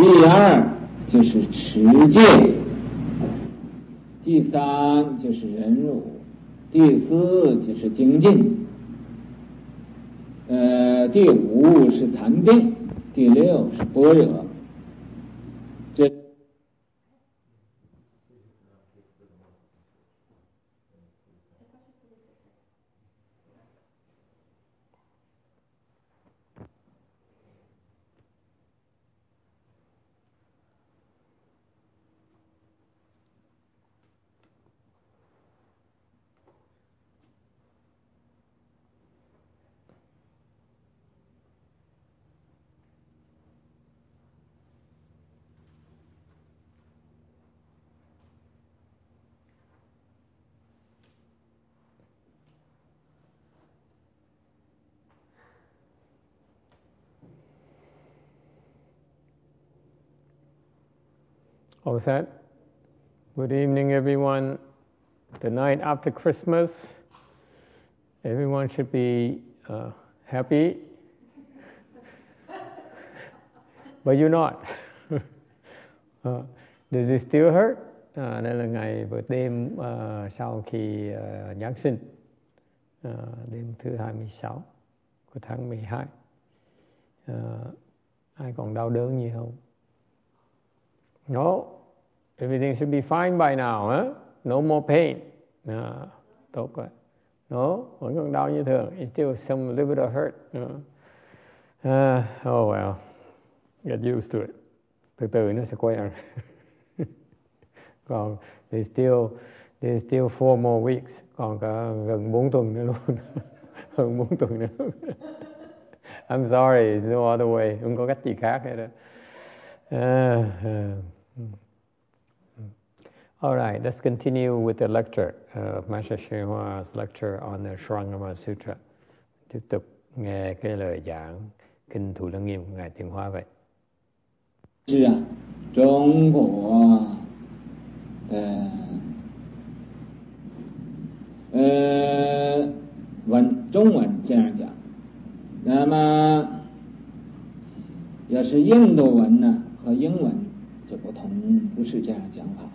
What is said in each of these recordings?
第二就是持戒，第三就是忍辱，第四就是精进，第五是禅定，第六是般若。这 All set? Good evening, everyone. The night after Christmas, everyone should be happy, but you're not. Does it still hurt? Đây là ngày bữa đêm sau khi Giáng sinh, đêm thứ 26 của tháng 12. Ai còn đau đớn gì không? No, everything should be fine by now, huh? No more pain. Tốt rồi. No, vẫn còn đau như thường. It's still some little bit of hurt. Oh well, get used to it. Từ từ nó sẽ quen. Còn there's still 4 more weeks. Còn cả gần 4 tuần nữa luôn. Hơn 4 tuần nữa luôn. I'm sorry, there's no other way. Không có cách gì khác hết đó. All right, let's continue with the lecture. Master Hsuan Hua's lecture on the Shrangama Sutra. Tiếp tục nghe cái lời giảng Kinh Thủ Lăng Nghiêm của Ngài Thiện Hoa vậy. 是啊，中国中文这样讲，那么要是印度文呢和英文就不同，不是这样讲法。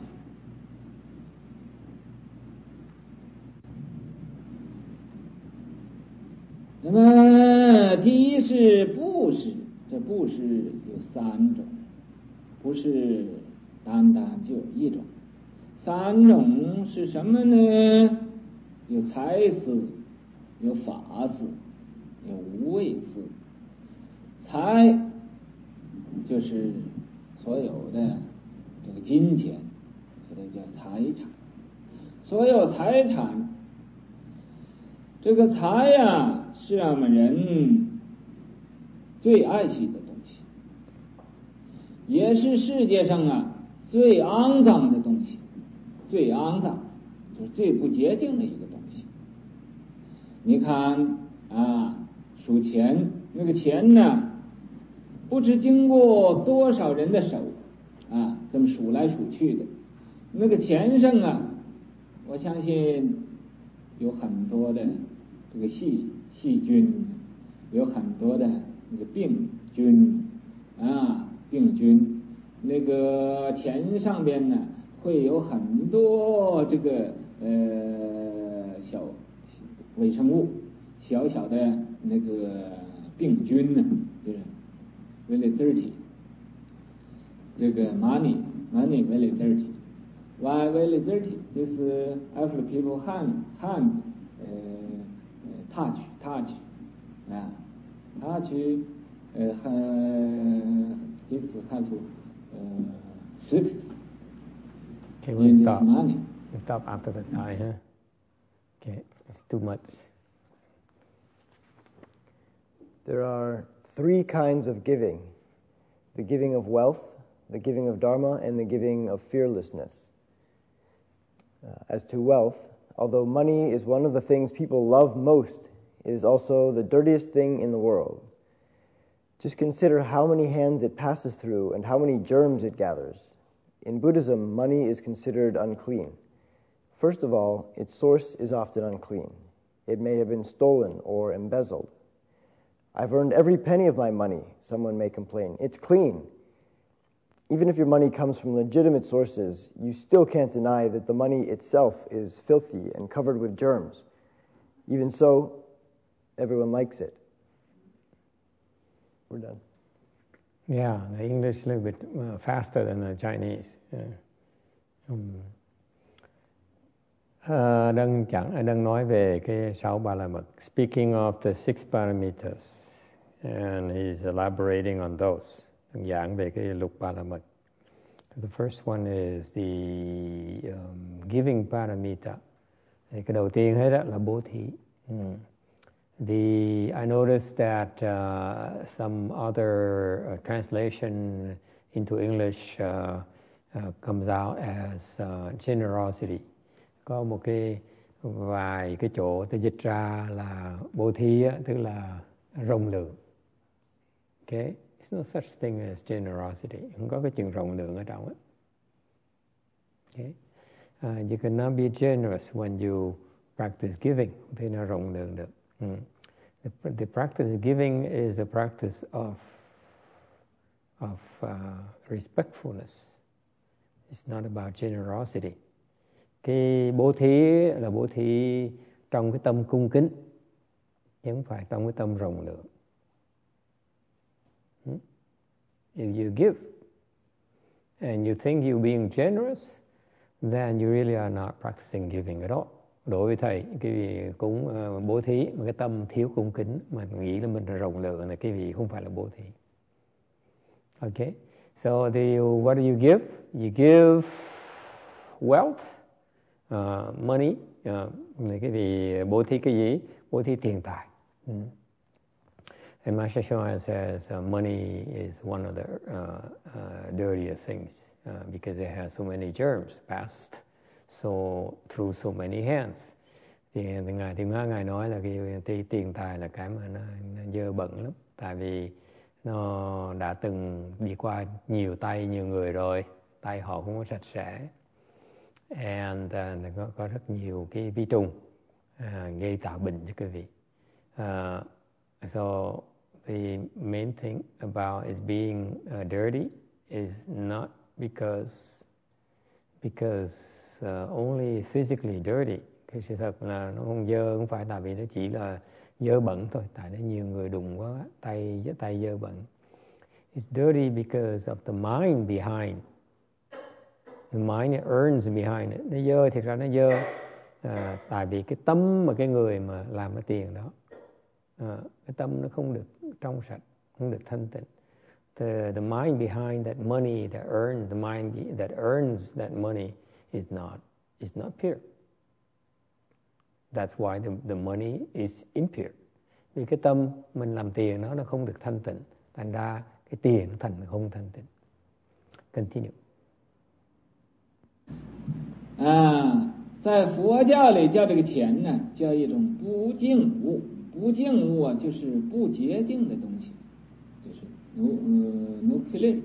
那么第一是布施，这布施有3种，不是单单就一种。3种是什么呢？有财施，有法施，有无畏施。财就是所有的这个金钱，这个叫财产。所有财产，这个财呀，是我们人最爱惜的东西，也是世界上啊最肮脏的东西，最肮脏就是最不洁净的一个东西。你看啊，数钱，那个钱呢，不知经过多少人的手啊，这么数来数去的，那个钱上啊，我相信有很多的这个细菌，有很多的那个病菌啊，病菌，那个钱上边呢会有很多这个小微生物，小小的那个病菌呢，就是 very dirty。这个 money very dirty。Why very dirty? This after people hand touch touch this have six Okay, we'll in stop. this money. We'll stop after the time, huh? Okay, it's too much. There are 3 kinds of giving: the giving of wealth, the giving of dharma, and the giving of fearlessness. As to wealth, although money is one of the things people love most, it is also the dirtiest thing in the world. Just consider how many hands it passes through and how many germs it gathers. In Buddhism, money is considered unclean. First of all, its source is often unclean. It may have been stolen or embezzled. I've earned every penny of my money, someone may complain. It's clean. even if your money comes from legitimate sources, you still can't deny that the money itself is filthy and covered with germs. Even so, everyone likes it. We're done. Yeah, the English a little bit faster than the Chinese. Đấng nói về cái 6 ba la mật. Speaking of the 6 parameters, and he's elaborating on those. Giảng về cái lục ba la mật. The first one is the giving paramita. Thì cái đầu tiên hết đó là bố thí. I noticed that some other translation into English comes out as generosity. Có một cái vài cái chỗ tôi dịch ra là bố thí, tức là rộng lượng. Okay? It's no such thing as generosity. Không có cái chừng rộng lượng ở trong á. Okay? You cannot be generous when you practice giving. Không thể nào rộng lượng được. The practice of giving is a practice of respectfulness. It's not about generosity. Cái bố thí là bố thí trong cái tâm cung kính, chứ không phải trong cái tâm rộng lượng. If you give and you think you're being generous, then you really are not practicing giving at all. Đối với thầy, cái vị cũng bố thí mà cái tâm thiếu cung kính mà nghĩ là mình là rộng lượng là cái vị không phải là bố thí. Okay, so what do you give? You give wealth, money. Cái vị bố thí cái gì? Bố thí tiền tài. And Master Shoan says money is one of the dirtiest things because it has so many germs passed through so many hands. Thì Ngài Thiện Hóa Ngài nói là cái tiền tài là cái mà nó dơ bẩn lắm. Tại vì nó đã từng đi qua nhiều tay, nhiều người rồi, tay họ không có sạch sẽ. And có rất nhiều cái vi trùng gây tạo bệnh cho cái vị. So the main thing about is being dirty is not because only physically dirty. Cái sự thật là nó không dơ, không phải tại vì nó chỉ là dơ bẩn thôi, tại nó nhiều người đụng quá, tay dơ bẩn. It's dirty because of the mind behind. The mind it earns behind it. Nó dơ, thiệt ra nó dơ tại vì cái tâm mà cái người mà làm cái tiền đó, cái tâm nó không được trong sạch, không được thanh tịnh. The mind behind that money that earns, the mind that earns that money is not pure. That's why the money is impure. Vì cái tâm mình làm tiền nó không được thanh tịnh, thành ra cái tiền thành không thanh tịnh. Continue. 在佛教里叫这个钱呢，叫一种不净物。不净物就是不洁净的东西，就是 no clean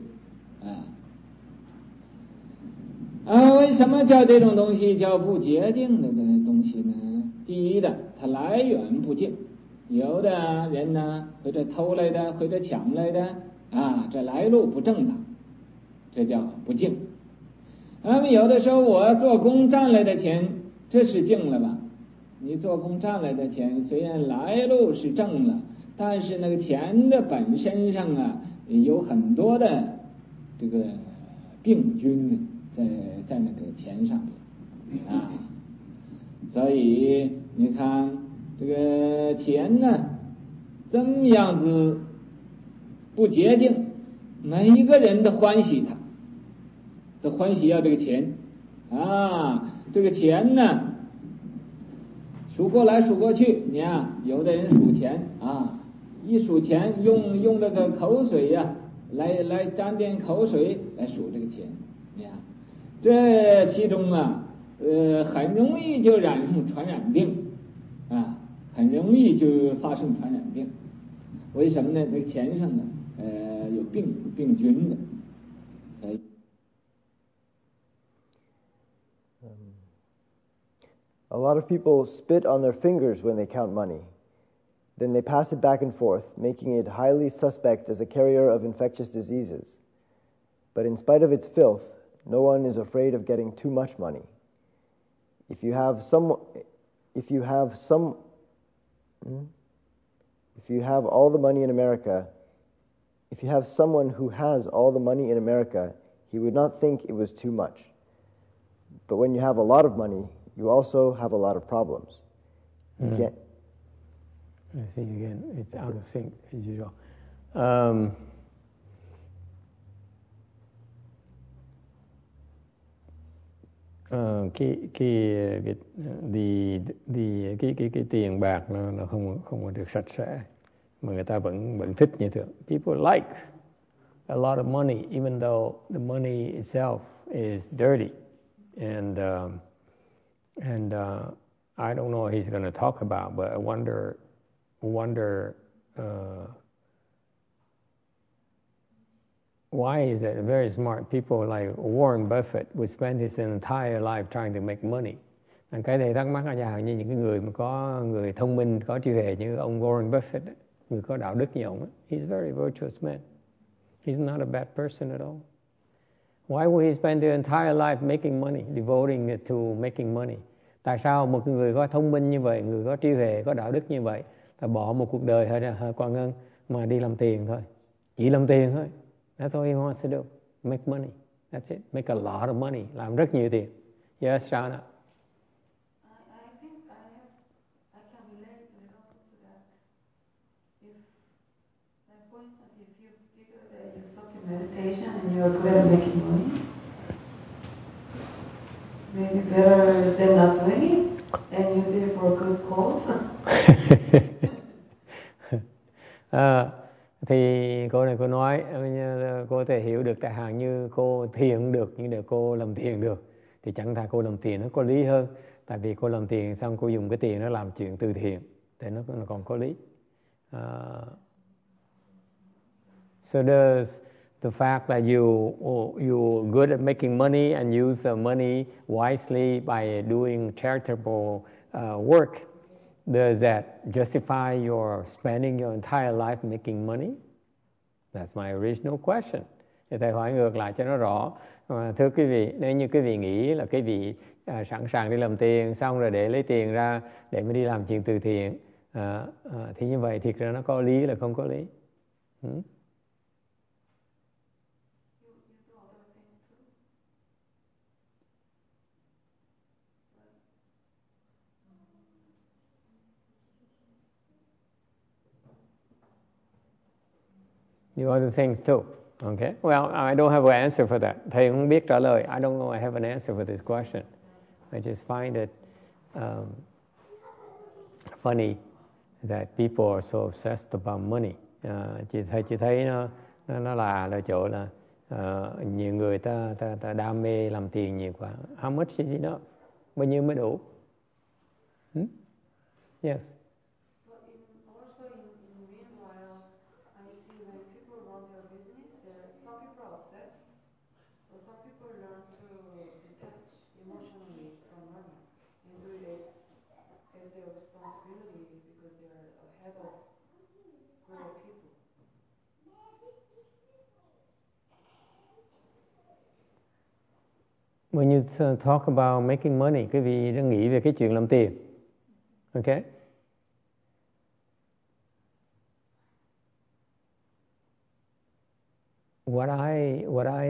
为什么叫这种东西叫不洁净的东西呢？第一的，它来源不净，有的人呢或者偷来的，或者抢来的这来路不正当，这叫不净。那么有的时候我做工赚来的钱，这是净了吧？你做工赚来的钱虽然来路是正了，但是那个钱的本身上有很多的这个病菌在那个钱上面所以你看这个钱呢这么样子不洁净，每一个人都欢喜它，都欢喜要这个钱这个钱呢数过来数过去，你看有的人数钱一数钱用这个口水来沾点口水来数这个钱，你看这其中很容易就染上传染病很容易就发生传染病。为什么呢？那个钱上有病菌的。 A lot of people spit on their fingers when they count money. Then they pass it back and forth, making it highly suspect as a carrier of infectious diseases. But in spite of its filth, no one is afraid of getting too much money. If you have all the money in America, if you have someone who has all the money in America, he would not think it was too much. But when you have a lot of money, you also have a lot of problems. You can't. I see again, it's out of sync as usual. Cái tiền bạc nó không có được sạch sẽ, mà người ta vẫn thích như thường. People like a lot of money, even though the money itself is dirty, and I don't know what he's going to talk about, but I wonder. Why is it very smart people like Warren Buffett would spend his entire life trying to make money? Cái này thắc mắc là như những cái người mà có người thông minh, có trí huệ như ông Warren Buffett, người có đạo đức như ông ấy. He's a very virtuous man. He's not a bad person at all. Why would he spend the entire life making money, devoting it to making money? Tại sao một người có thông minh như vậy, người có trí huệ, có đạo đức như vậy, ta bỏ một cuộc đời hơi Quang Ngân mà đi làm tiền thôi, chỉ làm tiền thôi. That's all he wants to do, make money. That's it, make a lot of money, làm rất nhiều tiền. Yes, Shana. I think I can relate a little to that. If, like for instance, if you figure that you're stuck in meditation and you're good at making money, maybe better than not doing it and use it for good cause. Thì cô này cô nói cô có thể hiểu được chẳng hạn như cô thiền được, nhưng để cô làm thiền được thì chẳng thà cô làm tiền nó có lý hơn, tại vì cô làm tiền xong cô dùng cái tiền nó làm chuyện từ thiện thì nó còn có lý. So does the fact that you're good at making money and use the money wisely by doing charitable work, does that justify your spending your entire life making money? That's my original question. Thì thầy hỏi ngược lại cho nó rõ. Thưa quý vị, nếu như quý vị nghĩ là quý vị sẵn sàng đi làm tiền, xong rồi để lấy tiền ra để mới đi làm chuyện từ thiện, thì như vậy thiệt ra nó có lý là không có lý. You other things too. Okay. Well, I don't have an answer for that. Thầy không biết trả lời. I don't know. I have an answer for this question. I just find it funny that people are so obsessed about money. Chị thấy nó là chỗ là nhiều người ta đam mê làm tiền nhiều quá. How much is enough? Bao nhiêu mới đủ? Yes. When you talk about making money, quý vị đang nghĩ về cái chuyện làm tiền. Okay? What I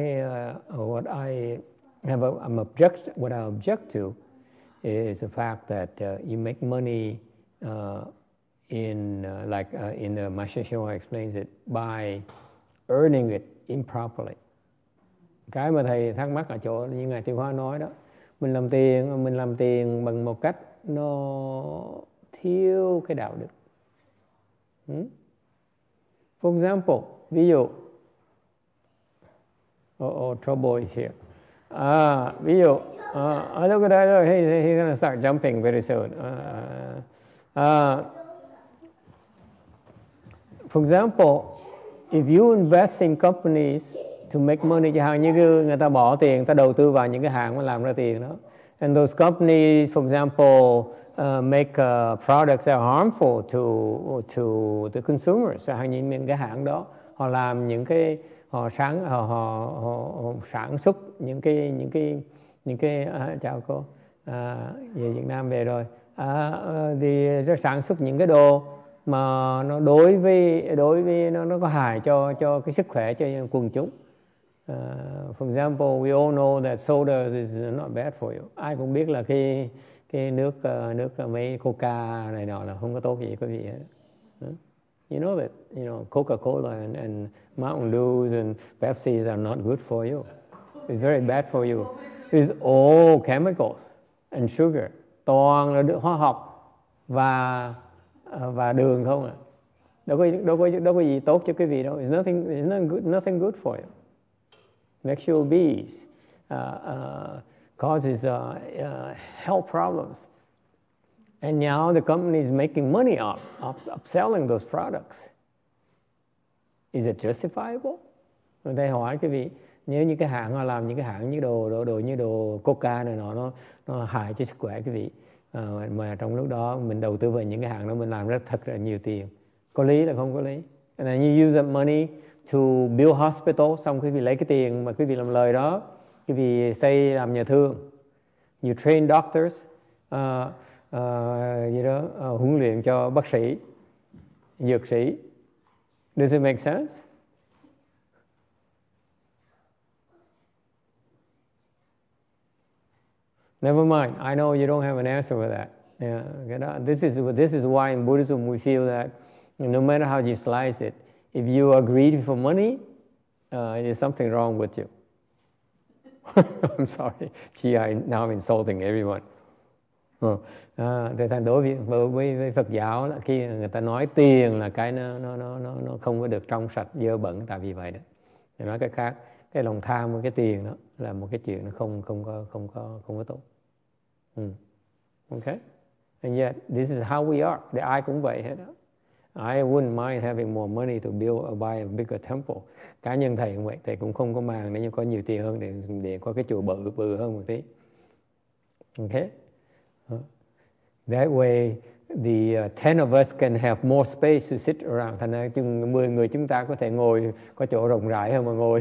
object to is the fact that you make money in Master Shua explains it by earning it improperly. Cái mà thầy thắc mắc ở chỗ như Ngài Tiêu Hóa nói đó, mình làm tiền bằng một cách nó thiếu cái đạo đức. For example, ví dụ, trouble is here. Ví dụ, look at that, he's going to start jumping very soon. For example, if you invest in companies to make money, chẳng hạn như người ta bỏ tiền, người ta đầu tư vào những cái hãng mà làm ra tiền đó. And those companies, for example, make products that are harmful to the consumers. Chẳng hạn như những cái hãng đó, họ làm những cái họ sản xuất những cái chào cô, về Việt Nam về rồi, thì sản xuất những cái đồ mà nó đối với nó có hại cho cái sức khỏe cho quần chúng. For example, we all know that soda is not bad for you. Ai cũng biết là cái nước mấy Coca này nọ là không có tốt gì quý vị hết. You know that, Coca-Cola and Mountain Dews and Pepsi are not good for you. It's very bad for you. It's all chemicals and sugar. Toàn là hóa học và đường không à. Đâu có gì tốt cho quý vị đâu. It's nothing good for you. Makes you obese, causes health problems. And now the company is making money off selling those products. Is it justifiable? Người ta hỏi quý vị, nếu như cái hãng họ làm những cái hãng như đồ như đồ Coca này nó hại cho sức khỏe quý vị, mà trong lúc đó mình đầu tư vào những cái hãng đó mình làm thật là nhiều tiền, có lý là không có lý? And then you use that money to build hospital, xong quý vị lấy cái tiền mà quý vị làm lời đó, quý vị xây làm nhà thương. You train doctors, huấn luyện cho bác sĩ, dược sĩ. Does it make sense? Never mind. I know you don't have an answer for that. Yeah, this is why in Buddhism we feel that no matter how you slice it, if you are greedy for money, there's something wrong with you. I'm sorry. Gee, now I'm insulting everyone. Đối với Phật giáo là khi người ta nói tiền là cái nó không có được trong sạch, dơ bẩn, tại vì vậy đó. Để nói cái khác, cái lòng tham với cái tiền đó là một cái chuyện nó không có tốt. Okay? And yet this is how we are. Để ai cũng vậy hết đó. I wouldn't mind having more money to buy a bigger temple. Cá nhân thầy cũng vậy, thầy cũng không có màng nếu như có nhiều tiền hơn để có cái chùa bự hơn một tí. Okay? That way the 10 of us can have more space to sit around. Thành ra 10 người chúng ta có thể ngồi, có chỗ rộng rãi hơn mà ngồi.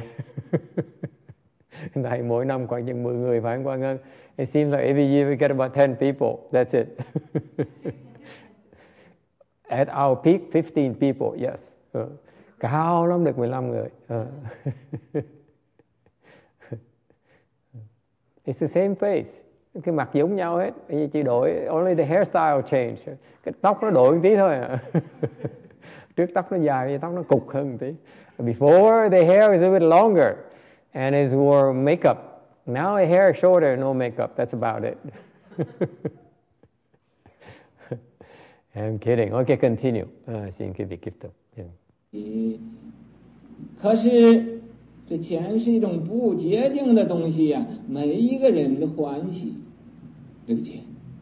Thầy mỗi năm khoảng chừng 10 người phải không Quang Ngân? It seems like every year we get about 10 people. That's it. At our peak, 15 people, yes. Cao lắm được 15 người. It's the same face. Cái mặt giống nhau hết, chỉ đổi only the hairstyle change. Cái tóc nó đổi một tí thôi à. Trước tóc nó dài, tóc nó cục hơn một tí. Before the hair is a bit longer and it wore makeup. Now the hair is shorter, no makeup. That's about it. I'm kidding. Okay, continue. 请各位tiếp tục. 可是这钱是一种不洁净的东西呀，每一个人都欢喜这个钱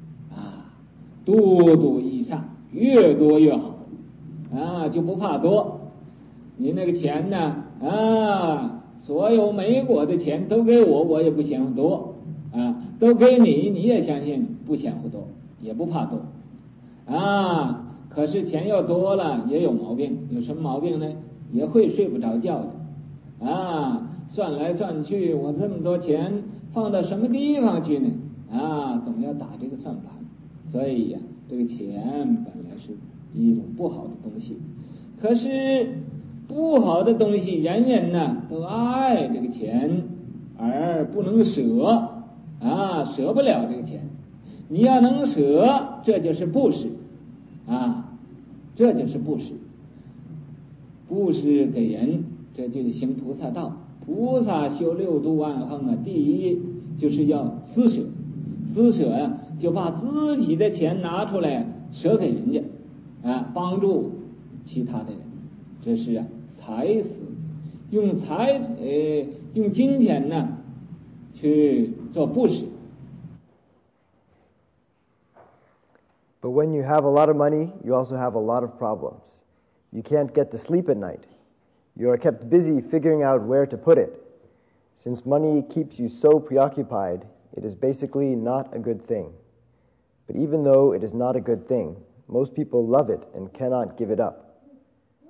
多益善，越多越好就不怕多。你那个钱呢所有美国的钱都给我也不嫌乎多都给你也相信不嫌乎多，也不怕多可是钱要多了也有毛病，有什么毛病呢？也会睡不着觉的算来算去，我这么多钱放到什么地方去呢？总要打这个算盘。所以呀，这个钱本来是一种不好的东西，可是不好的东西人人呢都爱这个钱，而不能舍舍不了这个钱。你要能舍，这就是布施这就是布施。布施给人，这就是行菩萨道。菩萨修六度万行第一就是要施舍，施舍就把自己的钱拿出来舍给人家帮助其他的人，这是财施。用金钱呢去做布施。 But when you have a lot of money, you also have a lot of problems. You can't get to sleep at night. You are kept busy figuring out where to put it. Since money keeps you so preoccupied, it is basically not a good thing. But even though it is not a good thing, most people love it and cannot give it up.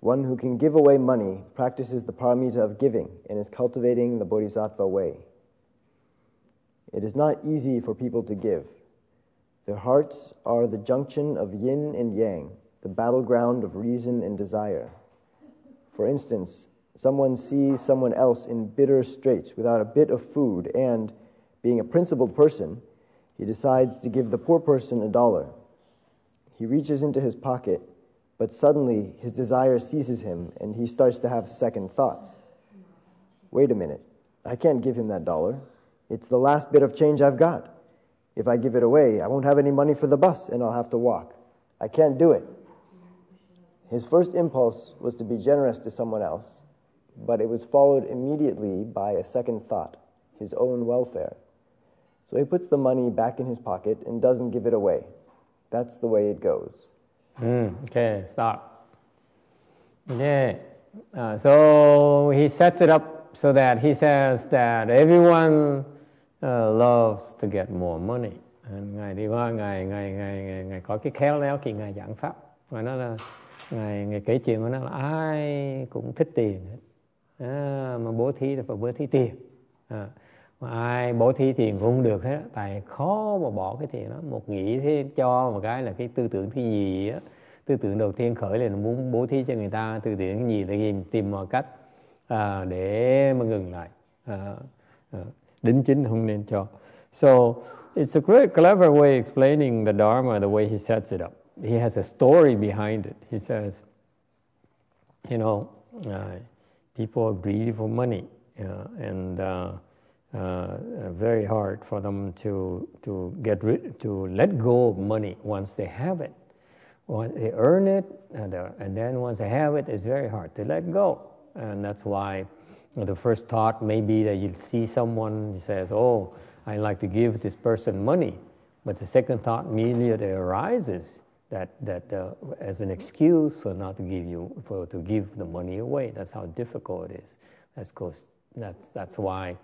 One who can give away money practices the paramita of giving and is cultivating the bodhisattva way. It is not easy for people to give. Their hearts are the junction of yin and yang, the battleground of reason and desire. For instance, someone sees someone else in bitter straits without a bit of food and, being a principled person, he decides to give the poor person $1. He reaches into his pocket, but suddenly his desire seizes him and he starts to have second thoughts. Wait a minute, I can't give him that $1. It's the last bit of change I've got. If I give it away, I won't have any money for the bus and I'll have to walk. I can't do it. His first impulse was to be generous to someone else, but it was followed immediately by a second thought, his own welfare. So he puts the money back in his pocket and doesn't give it away. That's the way it goes. Okay, stop. Okay, so he sets it up so that he says that everyone loves to get more money. Ngài đi qua, ngài có cái khéo léo khi ngài giảng pháp, và nó là ngài kể chuyện của nó là ai cũng thích tiền hết. Mà bố thí là phải bố thí tiền. Mà ai bố thí tiền cũng không được hết, tại khó mà bỏ cái tiền đó. Một nghĩ thế cho một cái là cái tư tưởng thứ gì á, tư tưởng đầu tiên khởi lên là muốn bố thí cho người ta, tư tưởng cái gì thì tìm mọi cách để mà ngừng lại. Đính chính không nên cho. So it's a great clever way explaining the Dharma, the way he sets it up. He has a story behind it. He says, people are greedy for money, and very hard for them to let go of money once they have it. Once they earn it, and then once they have it, it's very hard to let go. And that's why the first thought may be that you see someone who says, "Oh, I like to give this person money," but the second thought immediately arises that as an excuse for not to give the money away. That's how difficult it is. That's why.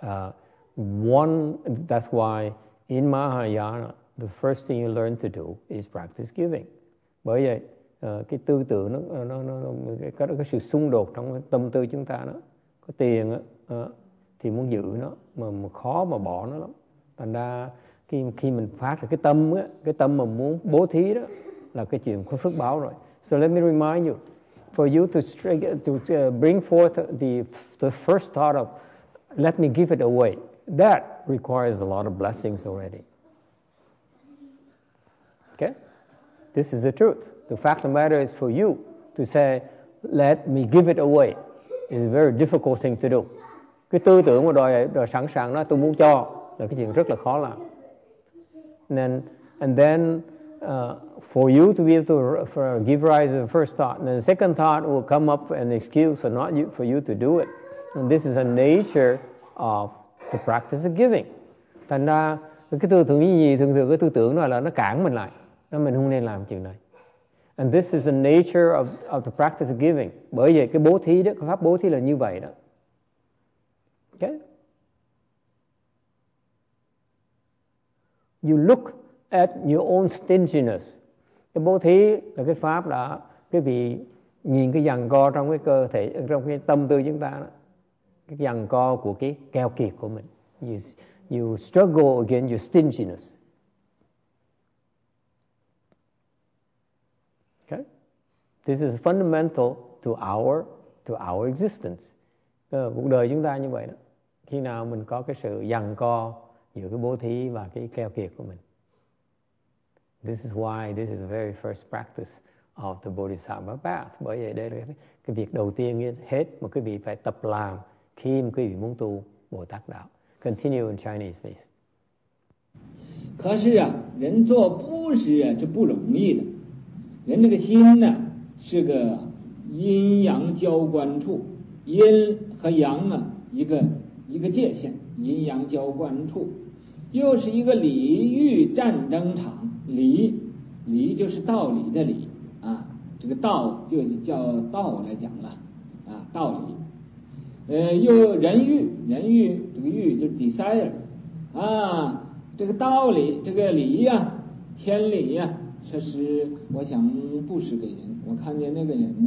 That's why in Mahayana, the first thing you learn to do is practice giving. Bởi vậy, cái tư tưởng nó có cái sự xung đột trong cái tâm tư chúng ta đó. Có tiền thì muốn giữ nó, mà khó mà bỏ nó lắm. Thành ra khi mình phát ra cái tâm mà muốn bố thí đó là cái chuyện có phước báo rồi. So let me remind you, for you to bring forth the first thought of let me give it away, that requires a lot of blessings already. Okay? This is the truth. The fact of the matter is for you to say, let me give it away, is a very difficult thing to do. Cái tư tưởng mà đòi sẵn sàng nói tôi muốn cho là cái chuyện rất là khó làm. And then for you to be able to give rise to the first thought, and the second thought will come up an excuse for you to do it. And this is a nature of the practice of giving. Thành ra cái tư tưởng gì thường cái tư tưởng đó là nó cản mình lại, nó mình không nên làm chuyện này. And this is the nature of the practice of giving. Bởi vậy cái bố thí đó, cái pháp bố thí là như vậy đó. Okay? You look at your own stinginess. Cái bố thí là cái pháp đó, cái vị nhìn cái giằng co trong cái cơ thể, trong cái tâm tư chúng ta đó, cái giằng co của cái keo kiệt của mình. You struggle against your stinginess. Okay? This is fundamental to our existence. Cuộc đời chúng ta như vậy đó. Khi nào mình có cái sự giằng co giữa cái bố thí và cái keo kiệt của mình. This is why this is the very first practice of the Bodhisattva path. Bởi vậy đây là cái việc đầu tiên hết mà quý vị phải tập làm khi mà quý vị muốn tu Bồ Tát đạo. Continue in Chinese, please. 可是人做布施这不容易的。人这个心呢，是个阴阳交观处，阴和阳一个界限，阴阳交观处，又是一个理欲战争场。理就是道理的理这个道就叫道来讲了道理。又人欲这个欲就是 desire 这个道理这个理天理这是我想布施给人。我看见那个人呢，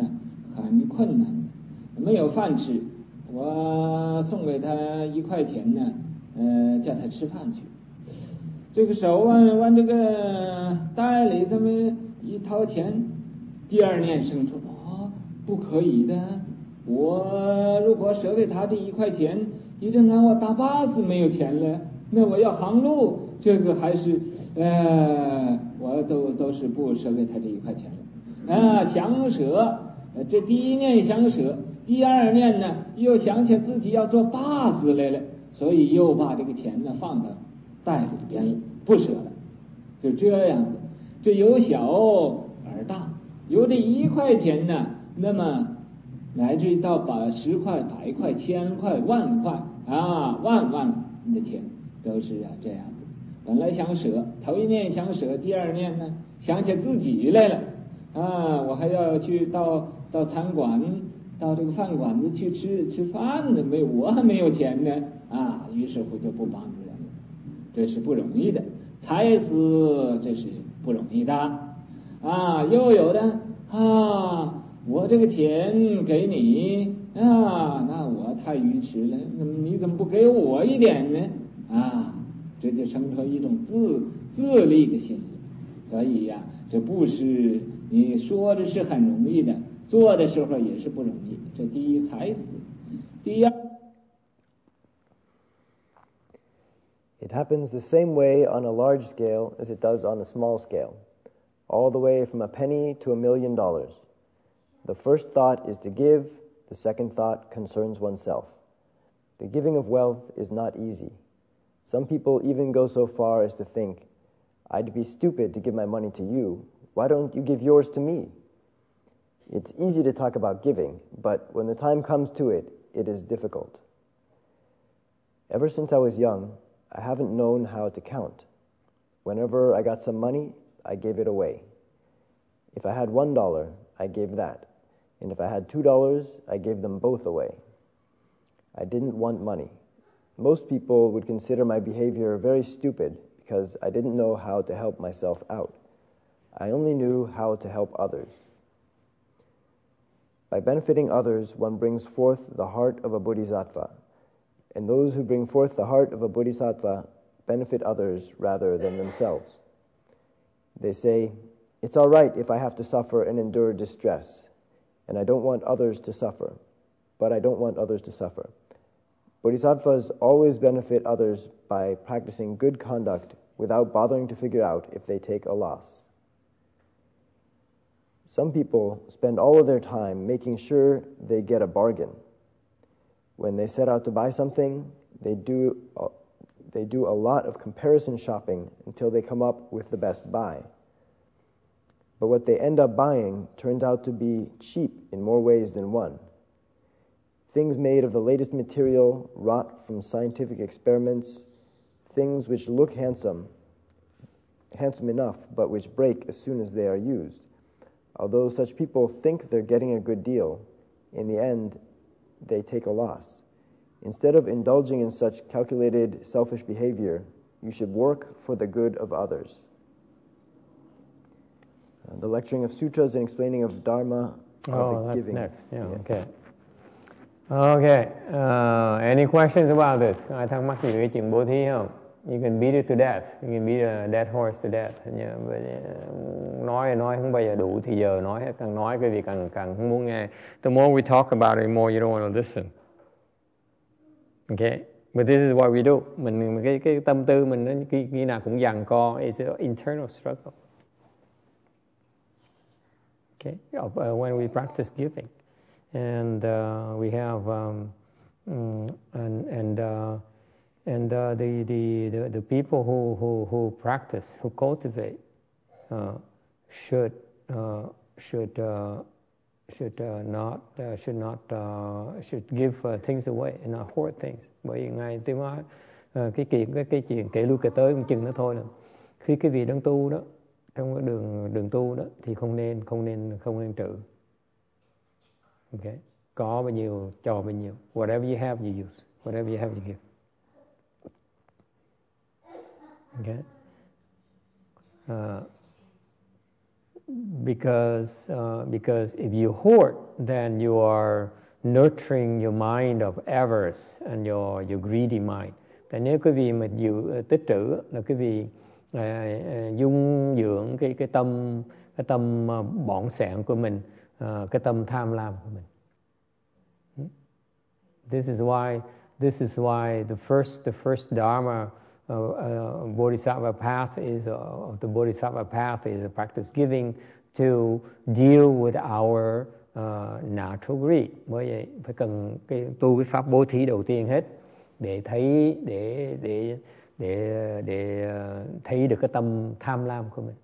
很困难的，没有饭吃，我送给他1块钱呢，叫他吃饭去。这个手往这个袋里这么一掏钱，第二念生出不可以的，我如果舍给他这1块钱，一阵让我搭巴士没有钱了，那我要航路，这个还是我都是不舍给他这1块钱了想舍，这第一念想舍，第二念呢又想起自己要坐巴士来了，所以又把这个钱呢放到袋里边了，不舍了，就这样子。这由小而大，由这1块钱呢，那么乃至到把10块、100块、1000块、万块万的钱都是这样子。本来想舍，头一念想舍，第二念呢想起自己来了我还要去到餐馆，到这个饭馆子去吃饭呢，我还没有钱呢于是乎就不帮助人了，这是不容易的。财死这是不容易的又有的我这个钱给你那我太愚痴了，你怎么不给我一点呢这就生出一种自利的心理。所以这布施你说的是很容易的，做的时候也是不容易。这第一财死，第二 It happens the same way on a large scale as it does on a small scale, all the way from a penny to $1 million. The first thought is to give, the second thought concerns oneself. The giving of wealth is not easy. Some people even go so far as to think, I'd be stupid to give my money to you. Why don't you give yours to me? It's easy to talk about giving, but when the time comes to it, it is difficult. Ever since I was young, I haven't known how to count. Whenever I got some money, I gave it away. If I had $1, I gave that. And if I had $2, I gave them both away. I didn't want money. Most people would consider my behavior very stupid because I didn't know how to help myself out. I only knew how to help others. By benefiting others, one brings forth the heart of a bodhisattva. And those who bring forth the heart of a bodhisattva benefit others rather than themselves. They say, it's all right if I have to suffer and endure distress, and I don't want others to suffer, but I don't want others to suffer. Bodhisattvas always benefit others by practicing good conduct without bothering to figure out if they take a loss. Some people spend all of their time making sure they get a bargain. When they set out to buy something, they do a lot of comparison shopping until they come up with the best buy. But what they end up buying turns out to be cheap in more ways than one. Things made of the latest material, wrought from scientific experiments, things which look handsome enough, but which break as soon as they are used. Although such people think they're getting a good deal, in the end, they take a loss. Instead of indulging in such calculated, selfish behavior, you should work for the good of others. The lecturing of sutras and explaining of Dharma are the giving. Next. Okay. Okay. Any questions about this? Ai thắc mắc gì về chuyện bố thí không? You can beat it to death. You can beat a dead horse to death. Nói không bao giờ đủ thì giờ càng nói cái gì càng không muốn nghe. The more we talk about it, the more you don't want to listen. Okay. But this is what we do. Mình cái tâm tư mình nó khi nào cũng giằng co. It's an internal struggle. Okay. When we practice giving, and we have the people who practice, who cultivate, should give things away and not hoard things. Bởi vì ngài tôi nói cái chuyện kể lui kể tới một chừng nữa thôi là khi cái vị đang tu đó, trong cái đường tu đó thì không nên trữ. Okay. Có bao nhiêu cho bao nhiêu. Whatever you have you use. Whatever you have you give. Okay. because if you hoard, then you are nurturing your mind of avarice and your greedy mind. Tại nếu quý vị mà tích trữ là quý vị dung dưỡng cái tâm bỏng sẻn của mình, cái tâm tham lam của mình. This is why the first dharma bodhisattva path is the bodhisattva path is a practice giving to deal with our natural greed. Bởi vậy phải cần tu cái pháp bố thí đầu tiên hết để thấy thấy được cái tâm tham lam của mình.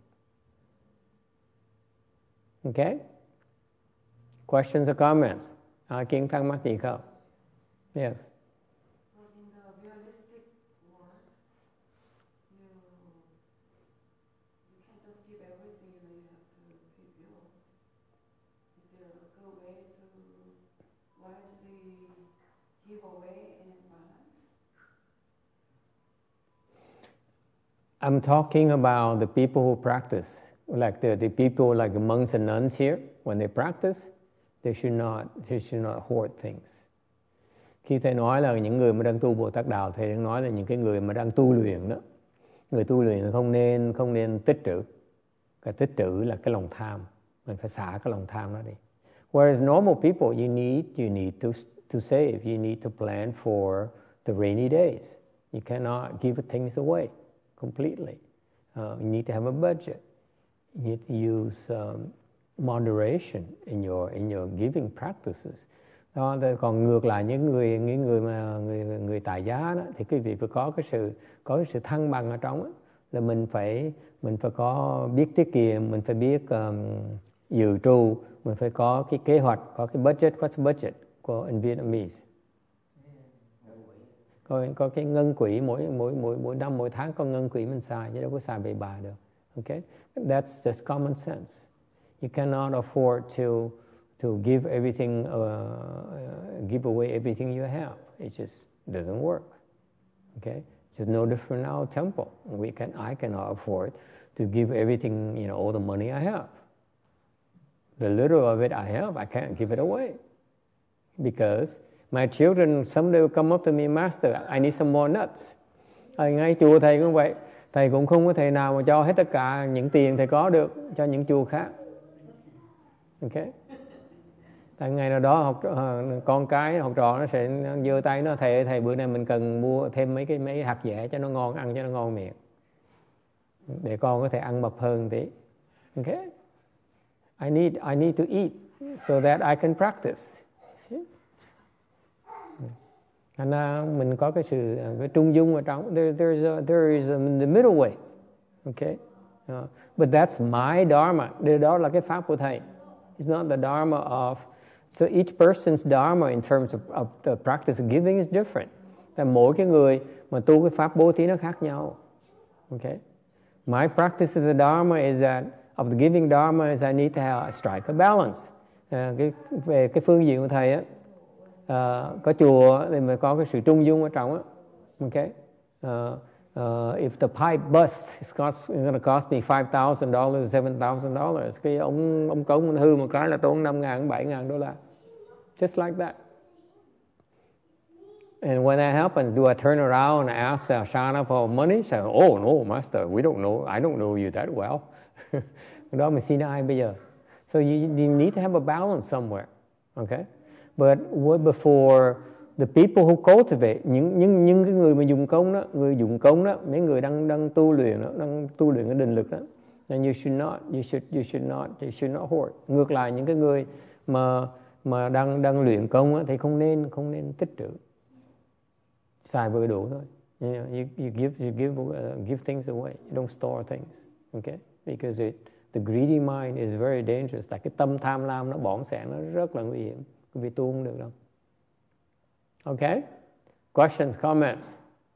Okay? Questions or comments? Ai kiến thắc mắc gì không? Yes. In the realistic world, you can't just give everything, you have to pay bills. Is there a good way to wisely give away and balance? I'm talking about the people who practice, like the people like the monks and nuns here. When they practice, they should not hoard things. Khi thầy nói là những người mà đang tu Bồ Tát đạo, thầy đang nói là những cái người mà đang tu luyện đó. Người tu luyện không nên tích trữ. Cái tích trữ là cái lòng tham. Mình phải xả cái lòng tham đó đi. Whereas normal people, you need to save. You need to plan for the rainy days. You cannot give things away completely. You need to have a budget. You need to use moderation in your giving practices. Đó, còn ngược lại những người tài giá đó, thì quý vị phải có cái sự thăng bằng ở trong đó, là mình phải có biết tiết kiệm, mình phải biết dự trù, mình phải có cái kế hoạch, có cái budget. What's budget in Vietnamese? Có cái ngân quỹ mỗi năm mỗi tháng có ngân quỹ mình xài, chứ đâu có xài bậy bạ được. Okay, that's just common sense. You cannot afford to give everything, give away everything you have. It just doesn't work. Okay, it's no different in our temple. I cannot afford to give everything, all the money I have. The little of it I have, I can't give it away, because my children someday will come up to me, Master, I need some more nuts. Ngay chùa thầy cũng vậy, thầy cũng không có thể nào mà cho hết tất cả những tiền thầy có được cho những chùa khác. Okay. Tại ngày nào đó con cái học trò nó sẽ giơ tay nó, thầy bữa nay mình cần mua thêm mấy hạt dẻ cho nó ngon, ăn cho nó ngon miệng, để con có thể ăn mập hơn tí. Okay. I need to eat so that I can practice. Thành ra mình có cái trung dung ở trong. There is the middle way. Okay. But that's my dharma. Đó là cái pháp của thầy. It's not the dharma of. So each person's dharma in terms of the practice of giving is different. Tại mỗi cái người mà tu cái pháp bố thí nó khác nhau. Okay. My practice of the dharma is that of the giving dharma is I need to strike a balance. Về cái phương diện của thầy á, có chùa thì mà có cái sự trung dung ở trong á. Okay. If the pipe busts, it's going to cost me $5,000, $7,000. Cái ông cống hư một cái là tốn $5,000, $7,000. Just like that. And when that happens, do I turn around and ask Shana for money? Say, oh no, Master, we don't know. I don't know you that well. Đó mình xin ai bây giờ? So you need to have a balance somewhere. Okay. But before the people who cultivate, những cái người mà dùng công đó, mấy người đang tu luyện đó, đang tu luyện cái định lực đó, then you should not hoard. Ngược lại những cái người mà đang luyện công đó, thì không nên tích trữ, xài vừa đủ thôi. You give things away. You don't store things. Okay, because the greedy mind is very dangerous. Tại cái tâm tham lam nó bỏng sẻn, nó rất là nguy hiểm. Vì tu không được đâu. Okay? Questions, comments?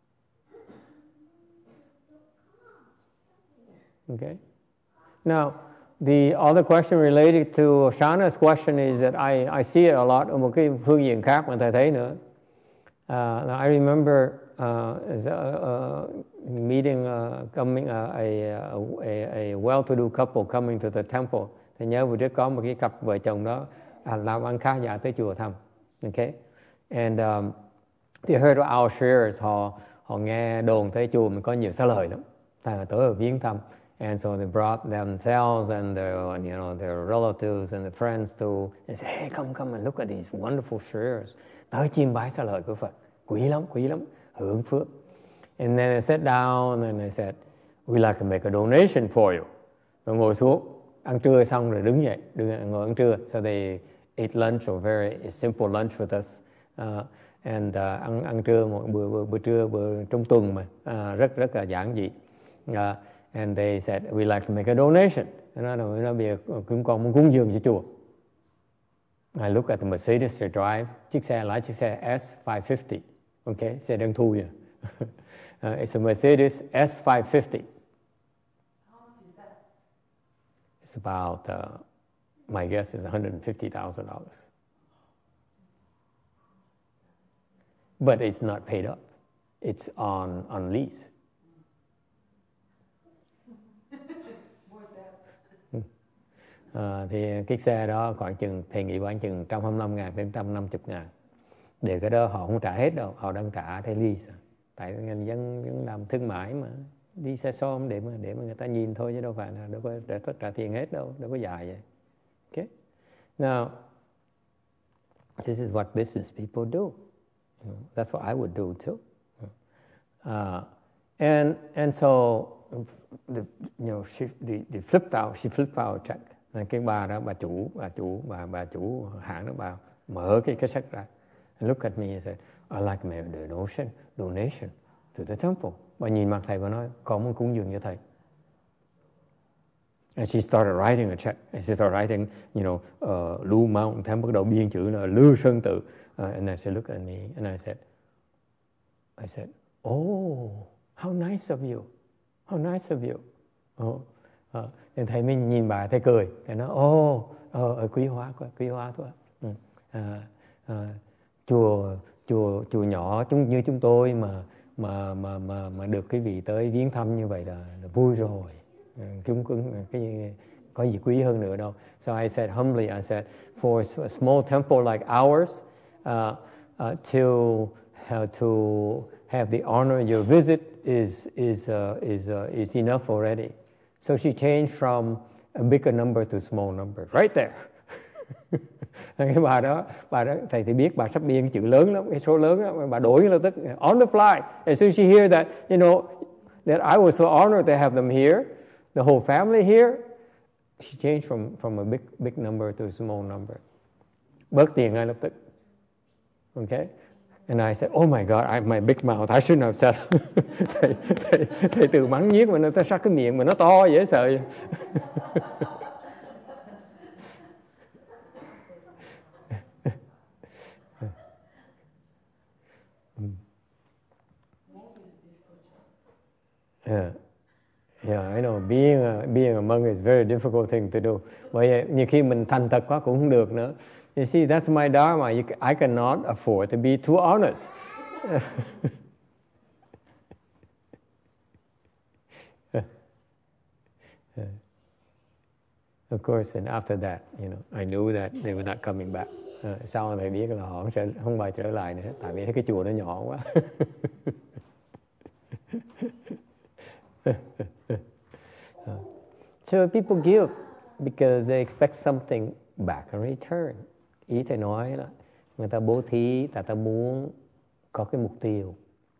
Okay. Now, the other question related to Shana's question is that I see it a lot ở một cái phương diện khác mà thầy thấy nữa. I remember meeting coming a well-to-do couple coming to the temple. Thì nhớ vừa trước có một cái cặp vợ chồng đó làm ăn khá giả tới chùa thăm. Okay, and they heard our shares. Họ nghe đồn tới chùa mình có nhiều xá lợi lắm. Tại là tới ở viếng thăm. And so they brought themselves and their relatives and their friends to and said, hey, come and look at these wonderful shares. Tới chiêm bái xá lợi của Phật. Quý lắm, hưởng phước. And then they sat down and they said, we'd like to make a donation for you. Rồi ngồi xuống, ăn trưa xong rồi đứng dậy, ngồi ăn trưa. So they ate lunch, or very simple lunch with us. And ăn trưa một bữa trưa, bữa trong tuần mà rất là giản dị. And they said, we'd like to make a donation. Nó bây giờ cũng còn muốn cúng dường cho chùa. I look at the Mercedes they drive, chiếc xe S550. Okay, xe đang thu vậy. It's a Mercedes S550. How much is that? It's about, my guess is $150,000. But it's not paid up. It's on lease. Thì cái xe đó khoảng chừng thầy nghĩ khoảng chừng 125.000 đến 150.000. Để cái đó họ không trả hết đâu, họ đang trả theo lease. Tại ngành dân làm thương mại mà đi xe xôm để mà người ta nhìn thôi, chứ đâu phải là đâu có trả tiền hết đâu có dài vậy. Okay. Now, this is what business people do. That's what I would do too. And so she flipped out a check. Cái bà chủ hãng đó, bà mở cái sách ra, and look at me and said, I'd like to make a donation to the temple. Bà nhìn mặt thầy và nói, con muốn cúng dường cho thầy. And she started writing a check. And she started writing, Lưu Mountain Temple, bắt đầu biên chữ là Lưu Sơn Tự. And then she looked at me and I said, oh, how nice of you. How nice of you. Thì thầy mình nhìn bà, thầy cười. Thầy nói, quý hóa thôi. Chùa nhỏ như chúng tôi mà được quý vị tới viếng thăm như vậy là vui rồi. Có gì quý hơn nữa đâu. So I said humbly, for a small temple like ours, to have the honor of your visit is enough already. So she changed from a bigger number to a small number, right there. Cái bà đó thầy thì biết bà sắp biên chữ lớn lắm, cái số lớn lắm, bà đổi lập tức on the fly. As soon as she hear that, that I was so honored to have them here, the whole family here, she changed from a big number to a small number. Bớt tiền ngay lập tức. Okay? And I said, oh my God, I have my big mouth, I shouldn't have said. thầy từ mắng nhiếc mà nó sắc cái miệng mà nó to dễ sợ vậy. Yeah, I know. Being a monk is a very difficult thing to do. Bởi nhiều khi mình thành thật quá cũng không được nữa. You see, that's my dharma. I cannot afford to be too honest. Of course, and after that, I knew that they were not coming back. Sau này biết là họ không bao trở lại nữa, tại vì cái chùa nó nhỏ quá. So people give because they expect something back in return. Ý thầy nói là người ta bố thí tại ta muốn có cái mục tiêu.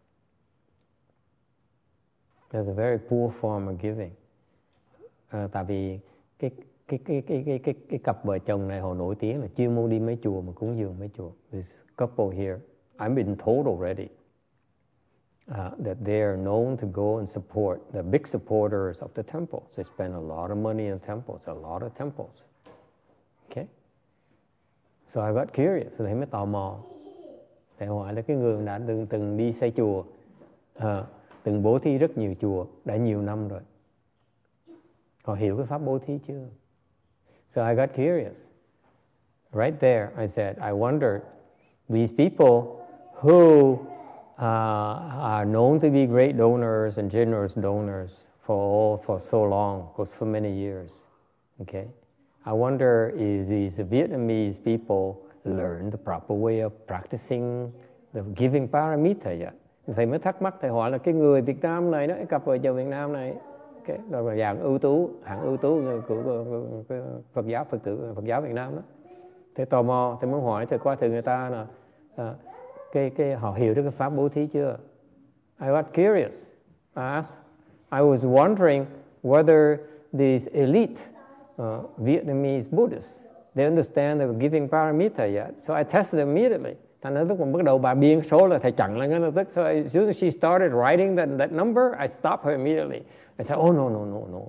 That's a very poor form of giving. Tại vì cái cặp vợ chồng này họ nổi tiếng là chuyên môn đi mấy chùa mà cúng dường mấy chùa. This couple here, I've been told already that they are known to go and support, the big supporters of the temples. They spend a lot of money in temples, a lot of temples. Okay? So I got curious, so thầy mới tò mò. Thầy hỏi là cái người đã từng đi xây chùa, từng bố thí rất nhiều chùa, đã nhiều năm rồi. Họ hiểu cái pháp bố thí chưa? So I got curious. Right there, I said, I wondered, these people who are known to be great donors and generous donors for so long, for many years. Okay, I wonder if these Vietnamese people learn the proper way of practicing the giving paramita yet. Thầy mới thắc mắc, thầy hỏi là cái người Việt Nam này đó, cái cặp vợ chồng Việt Nam này, cái là dạng ưu tú, hạng ưu tú của Phật giáo Việt Nam đó. Thầy tò mò, thầy muốn hỏi, thầy coi thử người ta là cái họ hiểu được cái pháp bố thí chưa? I was curious. I was wondering whether these elite Vietnamese Buddhists, they understand the giving paramita yet. So I tested them immediately. Thành ra lúc mà bắt đầu bà biên số là thầy chặn lại ngay lập tức. So as soon as she started writing that number, I stopped her immediately. I said, oh no.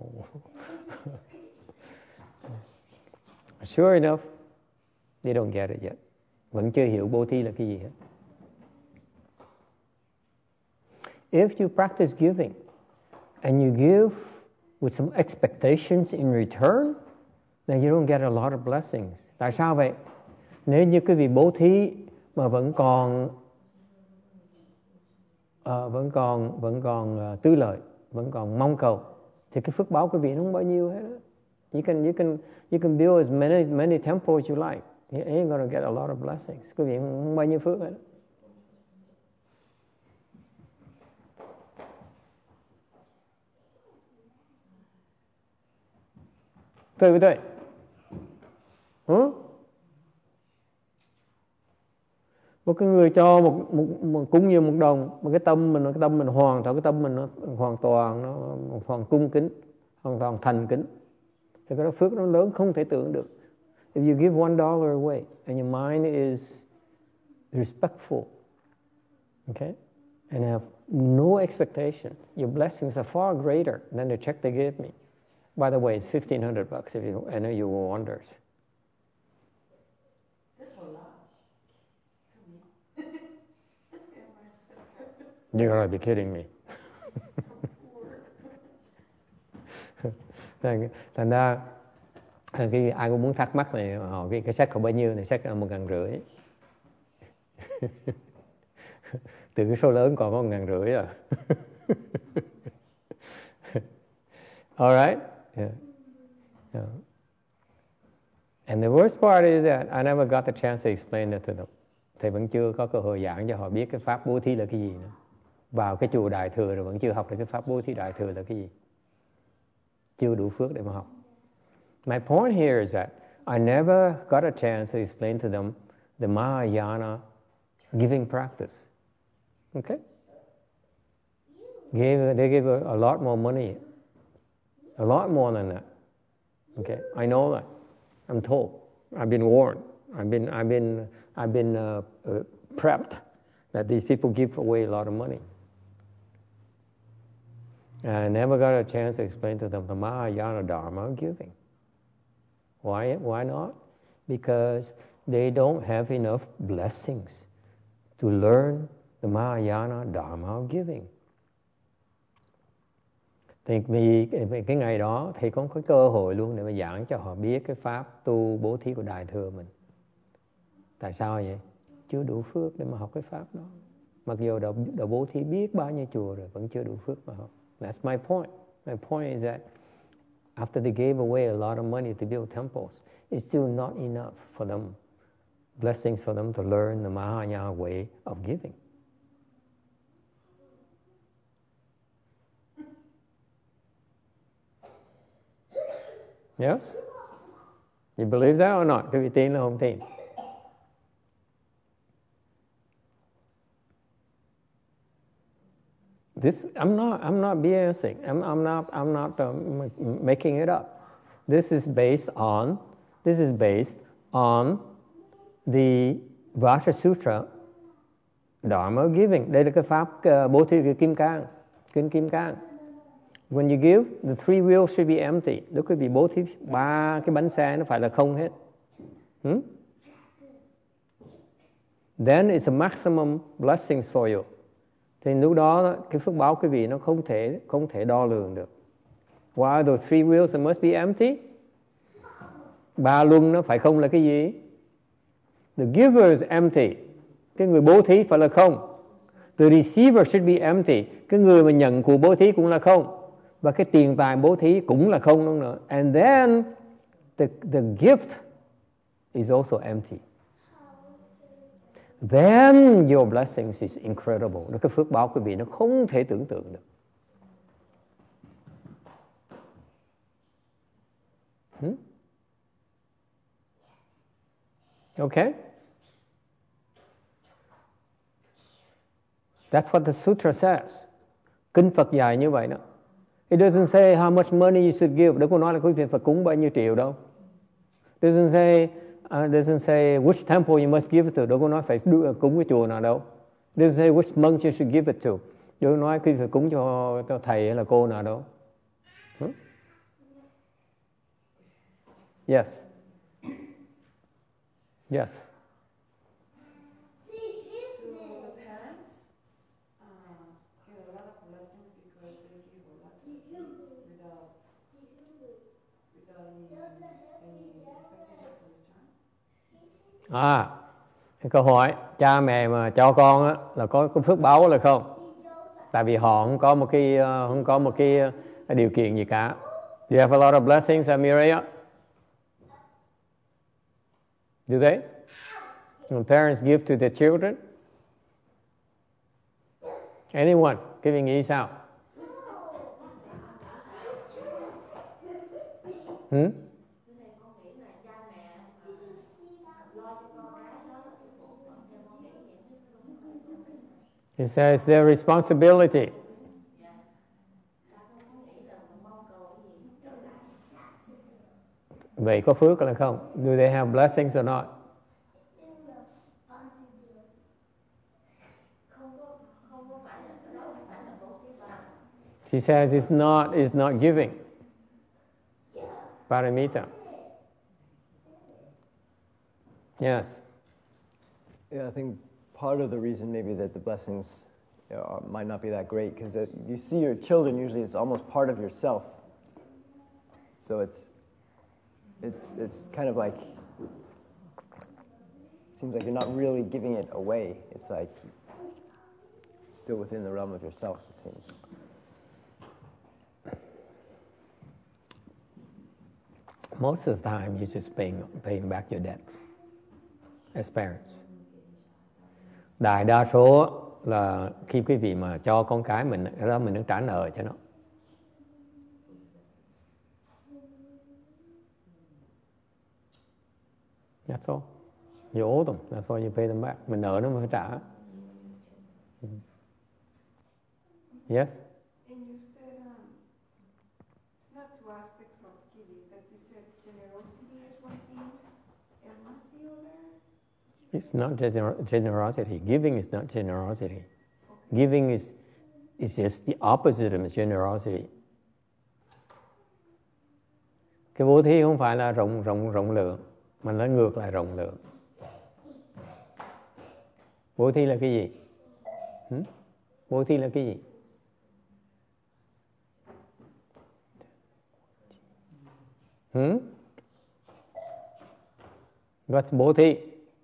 Sure enough, they don't get it yet. Vẫn chưa hiểu bố thí là cái gì hết. If you practice giving and you give with some expectations in return, then you don't get a lot of blessings. Tại sao vậy? Nếu như quý vị bố thí mà vẫn còn tư lợi, vẫn còn mong cầu, thì cái phước báo quý vị nó không bao nhiêu hết đó. You can build as many temples you like. You ain't gonna get a lot of blessings. Quý vị không bao nhiêu phước hết đó.对不对？Một cái người cho một cúng như một đồng, mà cái tâm mình hoàn toàn, cái tâm mình nó hoàn toàn cung kính, hoàn toàn thành kính, thì cái đó phước nó lớn không thể tưởng được. If you give $1 away and your mind is respectful, okay, and have no expectation, your blessings are far greater than the check they gave me. By the way, it's $1,500 if you, I know you were wonders. That's a lot to me. You gotta be kidding me. Thành ra cái ai cũng muốn thắc mắc này, cái sách còn bao nhiêu này, sách là 1.500. Từ cái số lớn còn có 1.500 à. All right. Yeah. And the worst part is that I never got the chance to explain it to them. Thầy vẫn chưa có cơ hội giảng cho họ biết cái pháp bố thí là cái gì nữa. Vào cái chùa Đại Thừa rồi vẫn chưa học được cái pháp bố thí Đại Thừa là cái gì. Chưa đủ phước để mà học. My point here is that I never got a chance to explain to them the Mahayana giving practice. Okay? They gave a lot more money. A lot more than that. Okay, I know that. I'm told. I've been warned. I've been prepped that these people give away a lot of money. And I never got a chance to explain to them the Mahayana Dharma of giving. Why not? Because they don't have enough blessings to learn the Mahayana Dharma of giving. Thì vì cái ngày đó thầy có cơ hội luôn để mà giảng cho họ biết cái pháp tu bố thí của Đại Thừa mình. Tại sao vậy? Chưa đủ phước để mà học cái pháp đó. Mặc dù đã bố thí biết bao nhiêu chùa rồi, vẫn chưa đủ phước mà học. That's my point. My point is that after they gave away a lot of money to build temples, it's still not enough for them, blessings for them to learn the Mahayana way of giving. Yes? You believe that or not? Quý vị tin là không tin? I'm not BSing. I'm not making it up. This is based on the Vajrasutra Dharma of giving. Đây là cái pháp bố thí của Kinh Kim Cang. When you give, the three wheels should be empty. Lúc quý vị bố thí, 3 cái bánh xe nó phải là không hết. Then it's a maximum blessings for you. Thì lúc đó cái phước báo quý vị nó không thể đo lường được. Why those three wheels must be empty? 3 luân nó phải không là cái gì? The giver is empty. Cái người bố thí phải là không. The The receiver should be empty. Cái người mà nhận của bố thí cũng là không. Và cái tiền tài bố thí cũng là không luôn nữa. And then the gift is also empty. Then your blessings is incredible. Cái phước báo quý vị nó không thể tưởng tượng được. Okay? That's what the sutra says. Kinh Phật dạy như vậy đó. It doesn't say how much money you should give. Đâu có nói là quý vị phải cúng bao nhiêu triệu đâu. It doesn't say which temple you must give it to. Đâu có nói phải cúng cái chùa nào đâu. It doesn't say which monk you should give it to. Đâu có nói quý vị phải cúng cho thầy hay là cô nào đâu. Yes. Yes. Câu hỏi cha mẹ mà cho con á, là có phước báo là không? Tại vì họ không có một cái điều kiện gì cả. Do you have a lot of blessings, Amiria? Do they? When parents give to their children? Anyone? Quý vị nghĩ sao? He says their responsibility. Vậy có phước là không? Do they have blessings or not? She says it's not giving. Paramita. Yes. Yeah, I think part of the reason maybe that the blessings might not be that great, because you see your children, usually it's almost part of yourself. So it's kind of like, seems like you're not really giving it away. It's like still within the realm of yourself, it seems. Most of the time, you're just paying back your debts as parents. Đại đa số là khi quý vị mà cho con cái mình, đó mình đang trả nợ cho nó. That's all. You owe them. That's why you pay them back. Mình nợ nó mới phải trả. Yes? And you said it's not two aspects of giving, but you said generosity is one thing, and what's the other? It's not generosity. Giving is not generosity. Okay. Giving is just the opposite of generosity. Cái bố thí không phải là rộng lượng, mà nó ngược lại rộng lượng. Bố thí là cái gì? Bố thí là cái gì? What's bố thí?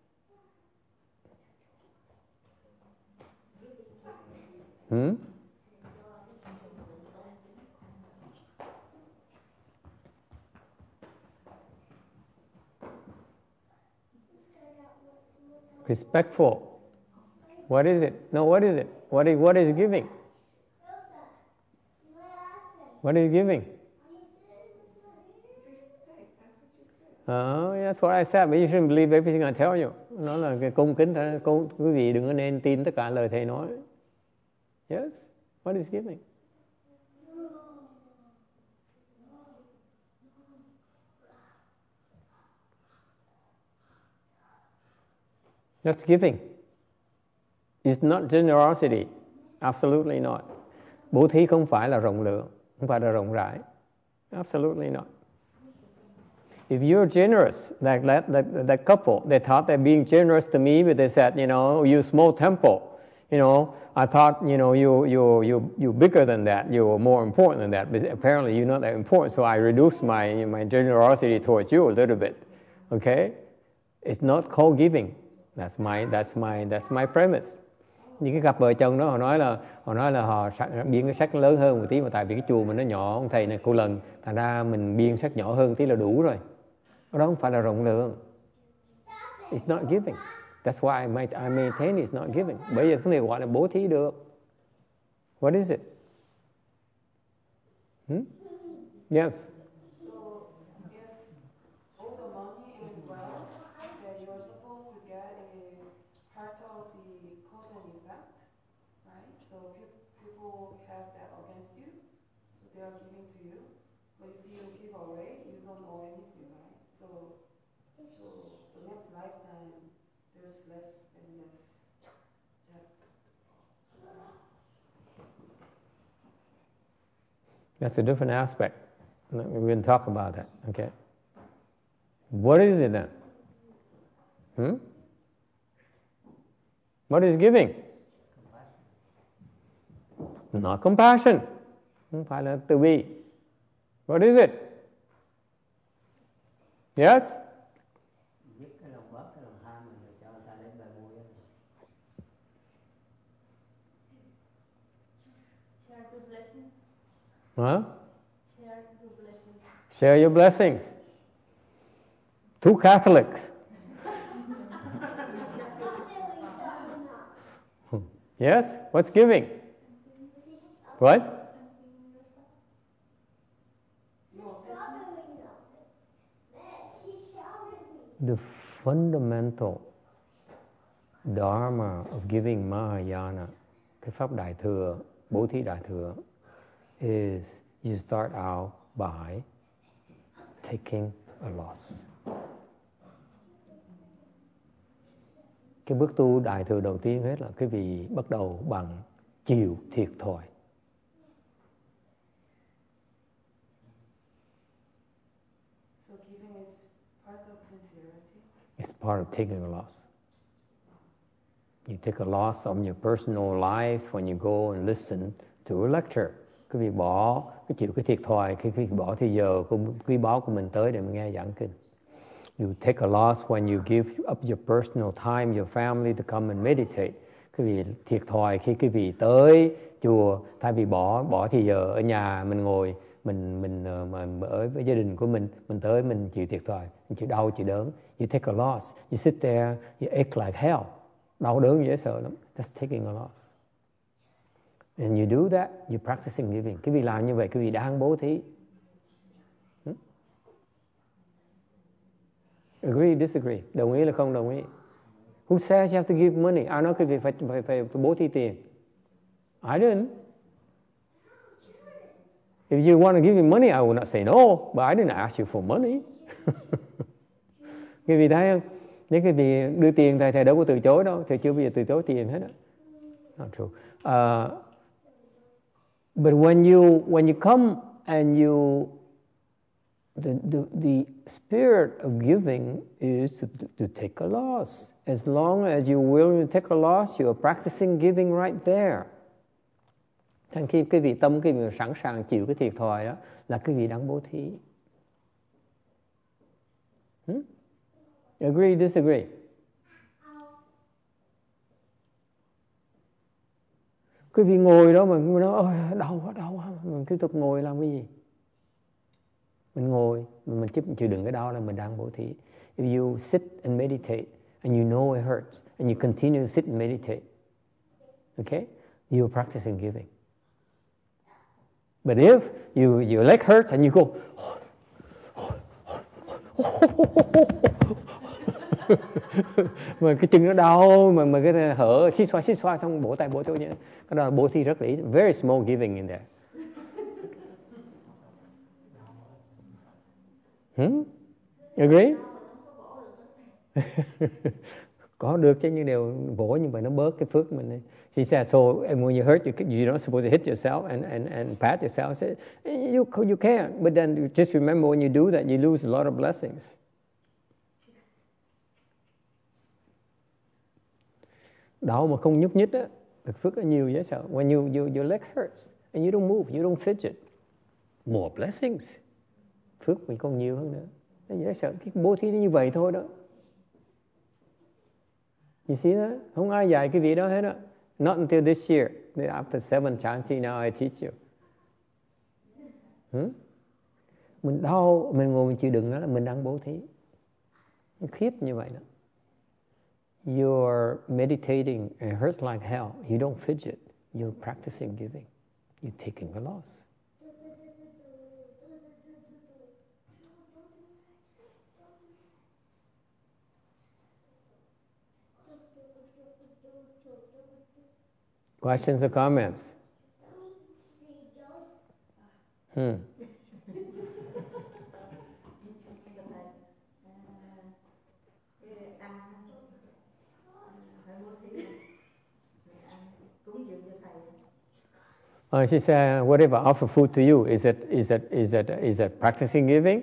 Respectful. What is it? No, what is it? What is giving? What is giving? That's what I said, but you shouldn't believe everything I tell you. Nó là cái cung kính thôi. Quý vị đừng có nên tin tất cả lời thầy nói. Yes? What is giving? That's giving. It's not generosity. Absolutely not. Bố thí không phải là rộng lượng, không phải là rộng rãi. Absolutely not. If you're generous, like that couple, they thought they're being generous to me, but they said, you small temple, I thought, you're bigger than that, you're more important than that, but apparently you're not that important, so I reduced my generosity towards you a little bit, okay? It's not called giving. That's my premise. Những cái cặp vợ chồng đó họ nói là họ biên cái sách lớn hơn một tí, mà tại vì cái chùa mình nó nhỏ, ông thầy này cô lần, thành ra mình biên sách nhỏ hơn tí là đủ rồi. Đó không phải là rộng lượng. It's not giving. That's why I maintain it's not giving. Bây giờ không thể gọi là bố thí được. What is it? Yes. So, if all the money is wealth that you're supposed to get is part of the cause and effect, right? So people have that against you, so they are giving to you. But if you give away, you don't owe anything, right? So the next lifetime, there's less and less debts. That's a different aspect. We're going to talk about that, okay? What is it then? What is giving? Not compassion. Không phải là từ bi. What is it? Yes? Giúp cái lòng bớt cái lòng tham mình để cho người ta đến bề vui. Share the blessings. Huh? Share the blessings. Share your blessings. Too Catholic. Yes? What's giving? What? The fundamental dharma of giving Mahayana, cái pháp đại thừa, bố thí đại thừa, is you start out by taking a loss. Cái bước tu đại thừa đầu tiên hết là cái vị bắt đầu bằng chịu thiệt thòi. So giving is part of sincerity. It's part of taking a loss. You take a loss on your personal life when you go and listen to a lecture. Quý vị bỏ, chịu cái thiệt thòi, quý vị bỏ thời giờ quý báu của mình tới để mình nghe giảng kinh. You take a loss when you give up your personal time, your family to come and meditate. Quý vị thiệt thòi khi quý vị tới chùa, thay vì bỏ thời giờ ở nhà mình ngồi, mình ở với gia đình của mình tới mình chịu thiệt thòi, mình chịu đau chịu đớn. You take a loss, you sit there, you ache like hell. Đau đớn dễ sợ lắm. That's taking a loss. And you do that, you're practicing giving. Quý vị làm như vậy, quý vị đang bố thí. Agree, disagree? Đồng ý là không đồng ý? Who says you have to give money? Ai nói quý vị phải bố thí tiền? I didn't. If you want to give me money, I will not say no, but I didn't ask you for money. Quý vị thấy không? Nếu quý vị đưa tiền, thầy đâu có từ chối đâu. Thầy chưa bao giờ từ chối tiền hết á. Not true. But when you come and the spirit of giving is to take a loss. As long as you're willing to take a loss, you're practicing giving right there. Thành khi cái vị tâm, cái vị sẵn sàng chịu cái thiệt thòi đó là cái vị đang bố thí. Agree, disagree? Cái vị ngồi đó mà nói đau quá, mình tiếp tục ngồi làm cái gì? Mình ngồi, mình chịu đựng cái đau là mình đang bố thí. If you sit and meditate and you know it hurts and you continue to sit and meditate, okay, you're practicing giving. But if your leg hurts and you go, mà cái chân nó đau, mà cái hở xít xoa xong bổ tay bổ chỗ nhé, cái đó là bố thí rất là ít. Very small giving in there. Agree? Có được chứ, nhưng đều vỗ như vậy nó bớt cái phước mình. She said, so and when you hurt, you're not supposed to hit yourself and pat yourself. Say, you can, but then just remember when you do that, you lose a lot of blessings. Đau mà không nhúc nhích á, được phước nó nhiều dễ sợ. When your leg hurts and you don't move, you don't fidget, more blessings. Phước mình còn nhiều hơn nữa. Nó dễ sợ, cái bố thí như vậy thôi đó. You see that? Không ai dạy cái vị đó hết á. Not until this year. After 7 chanting, now I teach you. Mình đau, mình ngồi mình chịu đựng đó là mình đang bố thí. Nó khiếp như vậy đó. You're meditating and it hurts like hell. You don't fidget. You're practicing giving. You're taking the loss. Questions or comments? She said, whatever offer food to you, is it practicing giving?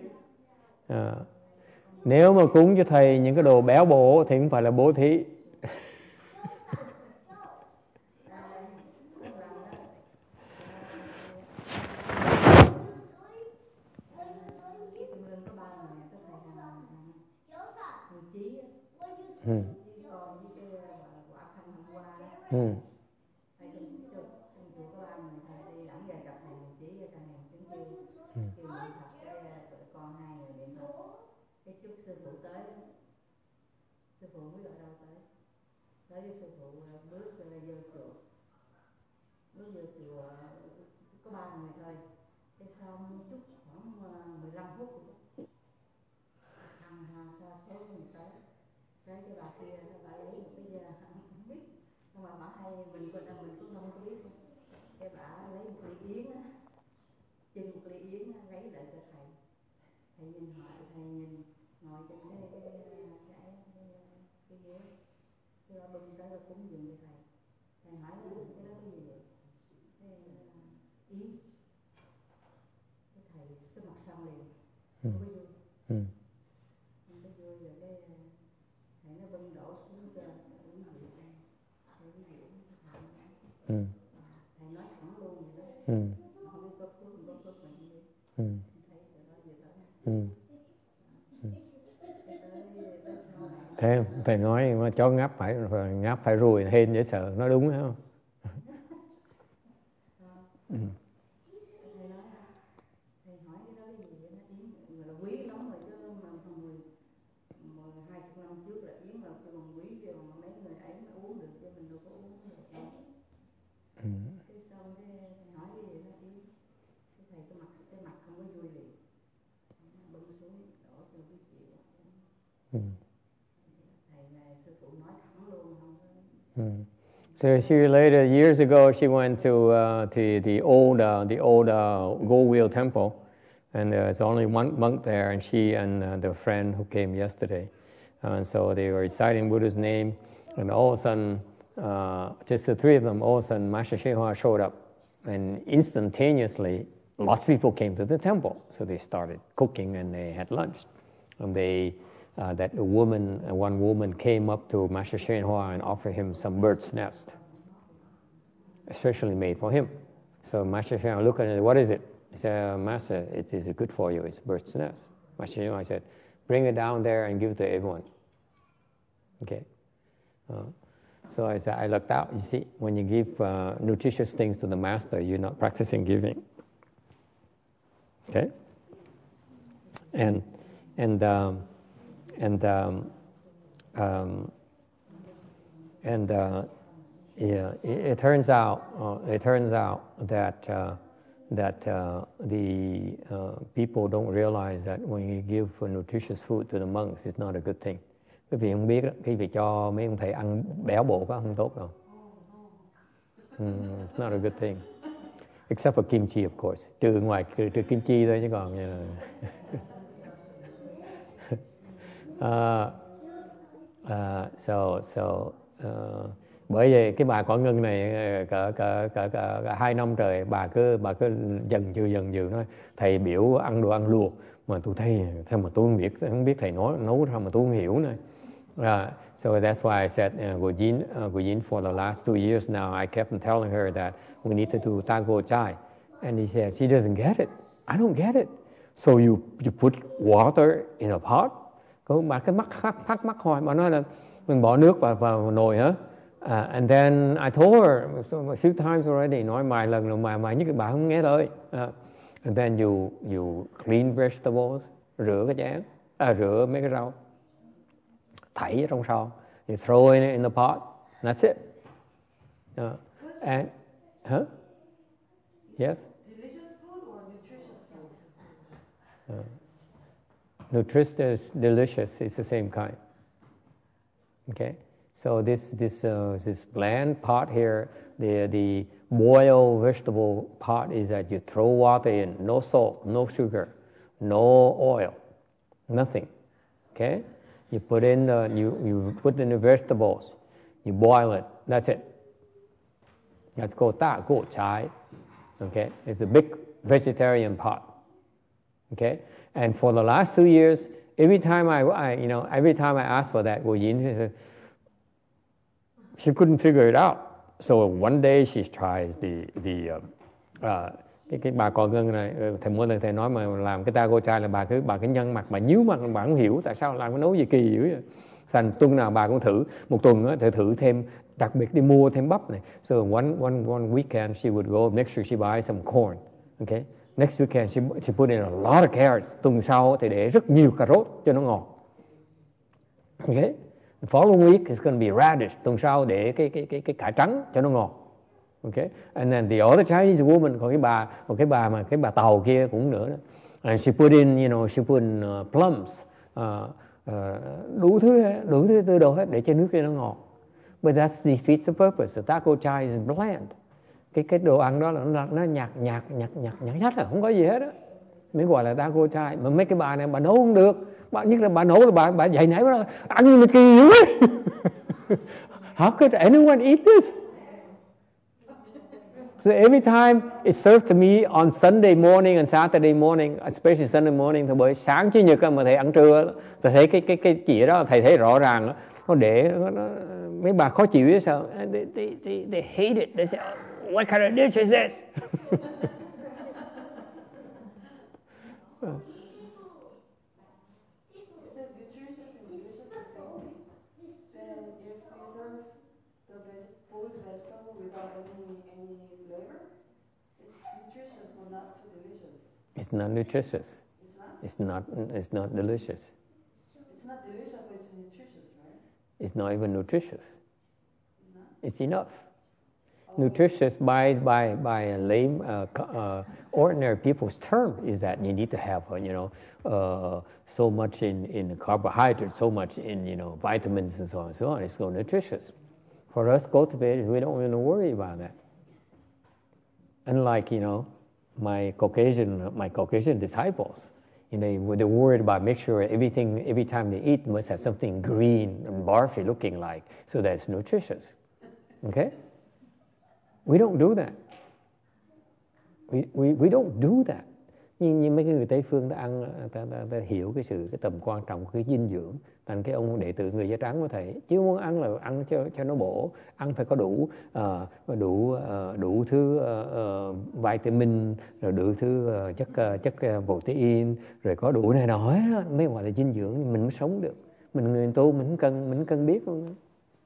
Nếu mà cúng cho thầy những cái đồ béo bổ thì không phải là bố thí. Sư phụ mới gọi đâu tới với sư phụ bước vô chùa, có 3 người thôi. Thế xong chút khoảng 15 phút thằng sa số người tới cái bà kia bà lấy một cái không biết, nhưng mà bà hay mình cũng không có biết. Cái bà lấy một ly yến á, chưng một ly yến lấy lại cho thầy. Thầy nhìn hỏi, thầy nhìn ngồi trên cái ghế, cái bà bưng tới cúng dường cho thầy. Thầy hỏi cái đó cái gì vậy? Cái yến. Cái thầy cái mặt xong liền, không có vui. Không có vui rồi cái thầy nó bưng đổ xuống cho uống rượu. Thầy uống rượu thầy nói thẳng luôn vậy đó. Không có phước mình đi. Thầy nói gì đó. Thế thầy nói mà chó ngáp phải ruồi hên dễ sợ, nó đúng hay không? Thầy hỏi cái đó cái gì nó yến là quý lắm rồi chứ mà 20 năm trước là yến là cái bằng quý chứ mà mấy người ấy mới uống được chứ mình đâu có uống được. Cái xong cái thầy hỏi cái gì nó yến, cái thầy cái mặt không có vui liền, bưng xuống đổ cho cái chịu. So she related years ago. She went to the old Gold Wheel Temple, and there's only one monk there, and she and the friend who came yesterday, and so they were reciting Buddha's name, and all of a sudden, just the three of them, all of a sudden, Master Hsien Hua showed up, and instantaneously, lots of people came to the temple. So they started cooking, and they had lunch, and they. One woman came up to Master Hsien Hua and offered him some bird's nest, especially made for him. So Master Hsien Hua looked at it, what is it? He said, Master, it is good for you, it's bird's nest. Master Hsien Hua said, bring it down there and give it to everyone. Okay. So I said, I looked out, you see, when you give nutritious things to the Master, you're not practicing giving. Okay? And it turns out that the people don't realize that when you give nutritious food to the monks, it's not a good thing. Quý vị không biết đó, quý vị cho mấy ông thầy ăn béo bổ quá không tốt đâu. It's not a good thing. Except for kimchi, of course. Trừ kim chi thôi chứ còn như là bởi vì cái bà Quả Ngân này cỡ 2 năm trời bà cứ dần dừ nói thầy biểu ăn đồ ăn luộc mà tôi thấy sao mà tôi không biết thầy nấu sao mà tôi không hiểu nữa. So that's why I said Guyin for the last 2 years now I kept on telling her that we need to do taco chai, and he said she doesn't get it. I don't get it. So you put water in a pot. Bà cái thắc mắc hoài, bà nói là mình bỏ nước vào nồi hả? And then I told her a few times already, nói vài lần rồi mà nhất là bà không nghe lời. And then you clean vegetables, rửa cái chén, rửa mấy cái rau, thảy ở trong sâu, you throw it in the pot, that's it. And yes. Delicious food or nutritious food? Nutritious, delicious is the same kind. Okay, so this bland pot here, the boiled vegetable pot is that you throw water in, no salt, no sugar, no oil, nothing. Okay, you put in you put in the vegetables, you boil it. That's it. That's called ta go chai. Okay, it's a big vegetarian pot. Okay, and for the last 2 years, every time I asked for that, Gu Yin, she couldn't figure it out. So one day she tries cái bà con ngân này, thầy mỗi lần thầy nói mà làm cái taco chai là bà cứ nhăn mặt, bà nhíu mặt, bà không hiểu tại sao làm cái nấu gì kỳ dữ vậy. Thành tuần nào bà cũng thử, một tuần á thử thêm, đặc biệt đi mua thêm bắp này. So one weekend she would go make sure she buy some corn. Okay. Next weekend she put in a lot of carrots. Tuần sau thì để rất nhiều cà rốt cho nó ngọt. Okay. The following week is going to be radish. Tuần sau để cái cải trắng cho nó ngọt. Okay. And then the other Chinese woman, còn cái bà Tàu kia cũng nữa đó. And she put in, plums, đủ thứ đồ hết để cho nước kia nó ngọt. But that defeats the purpose. The taco chai is bland. Cái đồ ăn đó là nó nhạt là không có gì hết á. Mới gọi là taco chai. Mà mấy cái bà này bà nấu không được. Nhất là bà nấu là bà dậy nãy bà ăn như kỳ dữ ấy. How could anyone eat this? So every time it's served to me on Sunday morning and Saturday morning, especially Sunday morning, thì bởi sáng Chủ nhật mà thầy ăn trưa, thầy thấy cái chỉ đó thầy thấy rõ ràng nó để mấy bà khó chịu vậy sao? They hate it. They say, what kind of dish is this? It's not nutritious. It's not delicious. It's not delicious, but it's nutritious, right? It's not even nutritious. It's enough. Nutritious by a lame, ordinary people's term is that you need to have, so much in carbohydrates, so much in, vitamins and so on and so on. It's so nutritious. For us cultivators, we don't even worry about that. Unlike, my Caucasian disciples, they're worried about make sure every time they eat must have something green and barfy looking like, so that it's nutritious. Okay? We don't do that. We don't do that. Nhưng mấy cái người Tây phương ta ăn, ta hiểu cái tầm quan trọng của cái dinh dưỡng. Thành cái ông đệ tử người da trắng có thể chứ muốn ăn là ăn cho nó bổ, ăn phải có đủ thứ vitamin, rồi đủ thứ chất protein, rồi có đủ này nọ hết mới gọi là dinh dưỡng, mình mới sống được. Mình người tu mình cần biết luôn.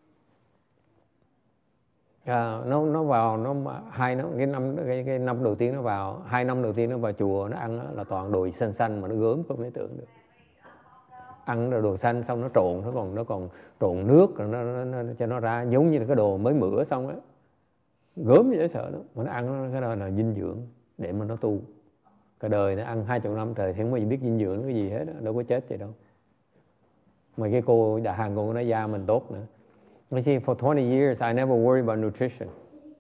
Nó vào cái năm đầu tiên nó vào, 2 năm đầu tiên nó vào chùa nó ăn là toàn đồ xanh mà nó gớm không thể tưởng được. Ăn đồ xanh xong nó còn trộn nước rồi nó cho nó ra giống như là cái đồ mới mửa xong á, gớm dễ sợ đó. Mà nó ăn cái đó là dinh dưỡng để mà nó tu. Cả đời nó ăn 20 năm trời thì không bao giờ biết dinh dưỡng cái gì hết đó. Đâu có chết gì đâu. Mà cái cô Đà Hàn cô nói da mình tốt nữa. You see, for 20 years, I never worried about nutrition.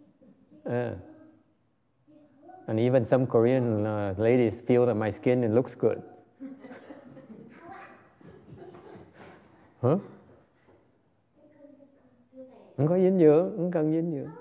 And even some Korean ladies feel that my skin looks good. Huh? Không có dinh dưỡng, không cần dinh dưỡng.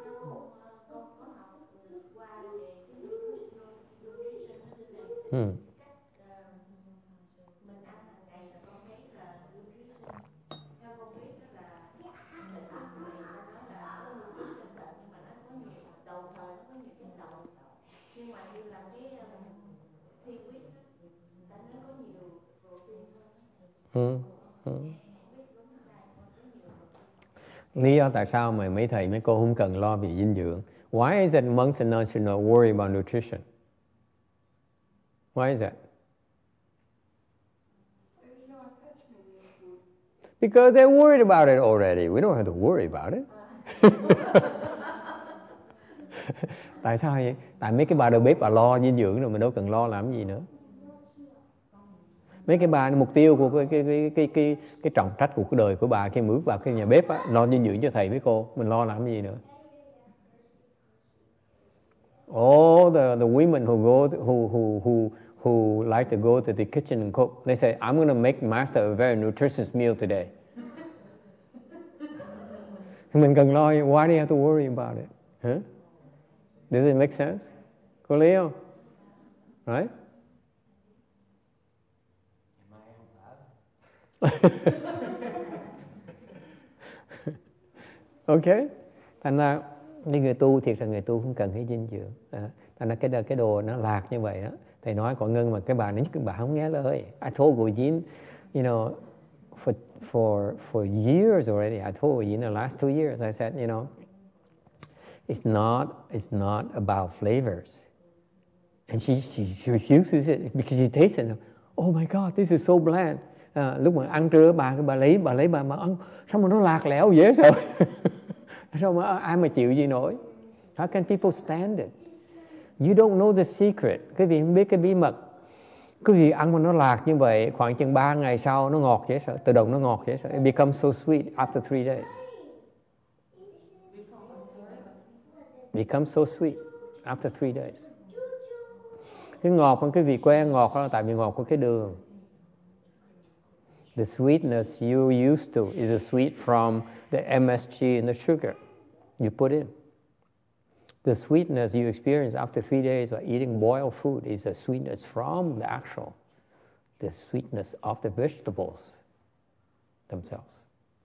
Lý do tại sao mà mấy thầy mấy cô không cần lo về dinh dưỡng? Why is it monks and nuns should not worry about nutrition? Why is that? Because they're worried about it already. We don't have to worry about it. Tại sao vậy? Tại mấy cái bà đầu bếp bà lo dinh dưỡng rồi, mình đâu cần lo làm gì nữa. Mấy cái bà mục tiêu của cái trọng trách của cái đời của bà khi bước vào cái nhà bếp á, lo dinh dưỡng cho thầy với cô, mình lo làm gì nữa. All the women who like to go to the kitchen and cook, they say, I'm going to make master a very nutritious meal today. Mình cần lo, why do you have to worry about it? Huh? Does it make sense? Có lý không? Right? Ok. Thành ra những người tu, thiệt là người tu không cần cái dinh dưỡng. Thành ra cái đồ nó lạc như vậy đó. Thầy nói còn Ngân mà cái bà không nghe lời. I told Gojin, you know, for years already, I told Gojin the last 2 years, I said, you know, it's not about flavors. And she refuses it because she tastes it. Oh my God, this is so bland. Lúc mà ăn trưa bà lấy bà ăn, sao mà nó lạc lẽo dễ sợ. Sao mà ai mà chịu gì nổi? How can people stand it? You don't know the secret. Quý vị không biết cái bí mật. Quý vị ăn mà nó lạc như vậy, khoảng chừng 3 ngày sau nó ngọt dễ sợ. Tự động nó ngọt dễ sợ. It becomes so sweet after 3 days. Becomes so sweet after 3 days. Cái ngọt mà quý vị quen ngọt đó là tại vì ngọt của cái đường. The sweetness you used to is a sweet from the MSG and the sugar you put in. The sweetness you experience after 3 days of eating boiled food is a sweetness from the sweetness of the vegetables themselves.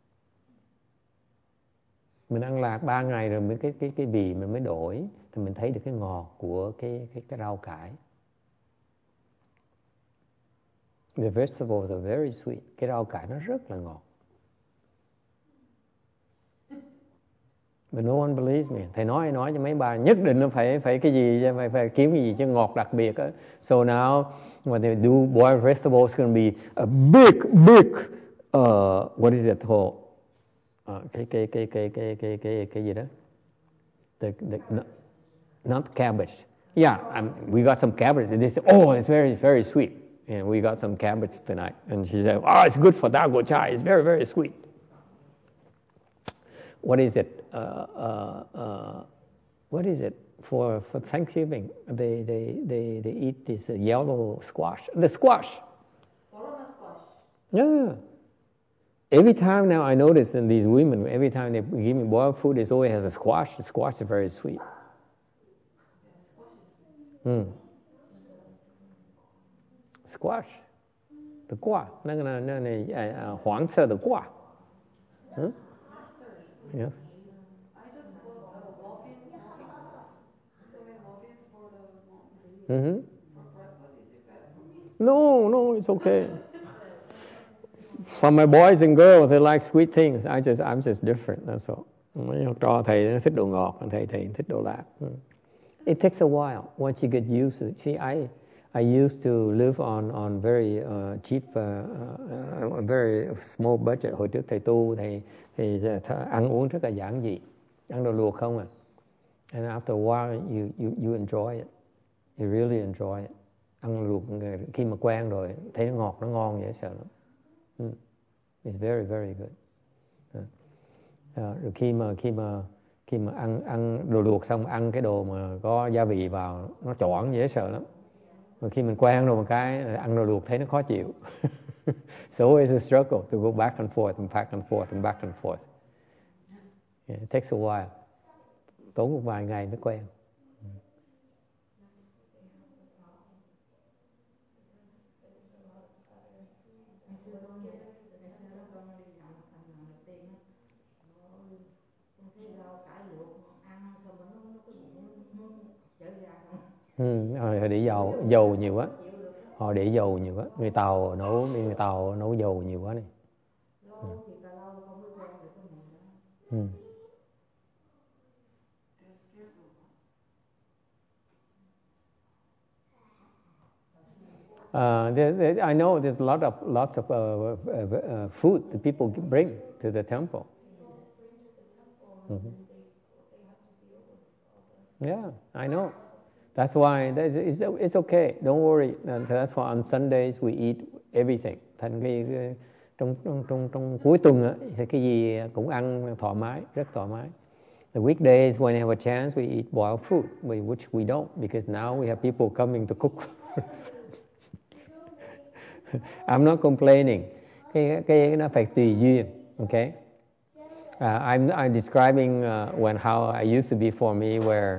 Mình ăn lạc 3 ngày rồi mới cái vị mình mới đổi, thì mình thấy được cái ngọt của cái rau cải. The vegetables are very sweet. Cái rau cải nó rất là ngọt. But no one believes me. Thầy nói cho mấy bà nhất định nó phải cái gì, phải kiếm cái gì cho ngọt đặc biệt á. So now when they do boiled vegetables, it's going to be a big what is it called? Cái gì đó? Not cabbage. Yeah, we got some cabbage. And they say, oh, it's very, very sweet. And we got some cabbage tonight. And she said, oh, it's good for Dago chai. It's very, very sweet. What is it? What is it for Thanksgiving? They eat this yellow squash. The squash. Corona squash. Yeah. Every time now I notice in these women, every time they give me boiled food, it always has a squash. The squash is very sweet. Squash. The quả. Nó này hoàng色的quả. Yes. I just bought muffins for the monks. For breakfast, is it bad for me? No, it's okay. For my boys and girls, they like sweet things. I'm just different. That's all. Mấy học trò thầy nó thích đồ ngọt, thầy thích đồ lạc. It takes a while once you get used to it. See, I used to live on very cheap, very small budget. Hồi trước thầy tu, thầy ăn uống rất là giản dị, ăn đồ luộc không à. And after a while, you enjoy it. You really enjoy it. Ăn luộc khi mà quen rồi, thấy nó ngọt, nó ngon dễ sợ lắm. It's very, very good. Rồi khi mà ăn đồ luộc xong, ăn cái đồ mà có gia vị vào, nó choáng dễ sợ lắm. Mà khi mình quen rồi một cái ăn đồ luộc thấy nó khó chịu. So it's a struggle to go back and forth and back and forth and back and forth. Yeah, it takes a while. Tốn một vài ngày mới quen. Họ để dầu nhiều quá. Họ để dầu nhiều quá. Người Tàu nấu dầu nhiều quá này. I know there's lots of food that people bring to the temple. Yeah, I know. That's why it's okay. Don't worry. That's why on Sundays we eat everything. Thành trong cuối tuần á, thì cái gì cũng ăn thoải mái, rất thoải mái. The weekdays when I have a chance we eat boiled food, which we don't because now we have people coming to cook. I'm not complaining. Cái nó phải tùy duyên, okay? I'm describing how I used to be for me, where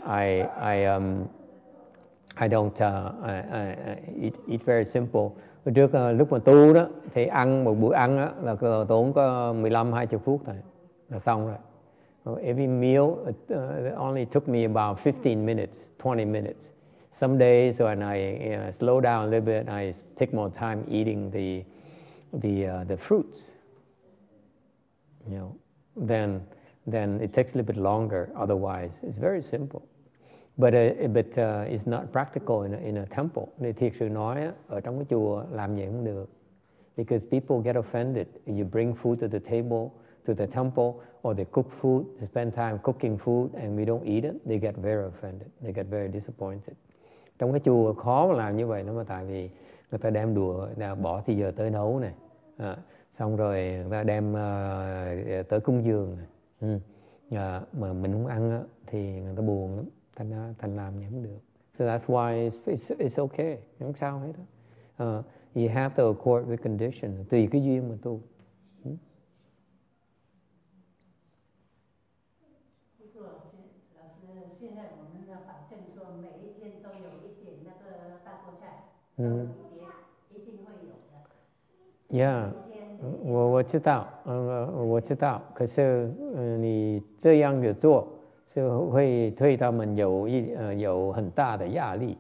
I don't eat very simple. Hồi trước lúc mà tu đó thì ăn một bữa ăn đó, là tốn có 15-20 phút thôi là xong rồi. Every meal only took me about 15 minutes, 20 minutes. Some days when I slow down a little bit, I take more time eating the fruits. You know, then it takes a little bit longer. Otherwise, it's very simple. But it's not practical in a temple. Thì thiệt sự nói ở trong cái chùa làm vậy không được. Because people get offended. You bring food to the table, to the temple, or they cook food, they spend time cooking food, and we don't eat it. They get very offended. They get very disappointed. Trong cái chùa khó mà làm như vậy nó mà tại vì người ta đem đùa, bỏ thì giờ tới nấu này, xong rồi người ta đem tới cúng dường này. Mà mình không ăn thì người ta buồn lắm, thành làm vậy không được. So that's why it's okay, không sao hết đó. You have to accord with condition, tùy cái duyên mà tu. Yeah， 我知道，我知道。可是你这样子做是会对他们有很大的压力。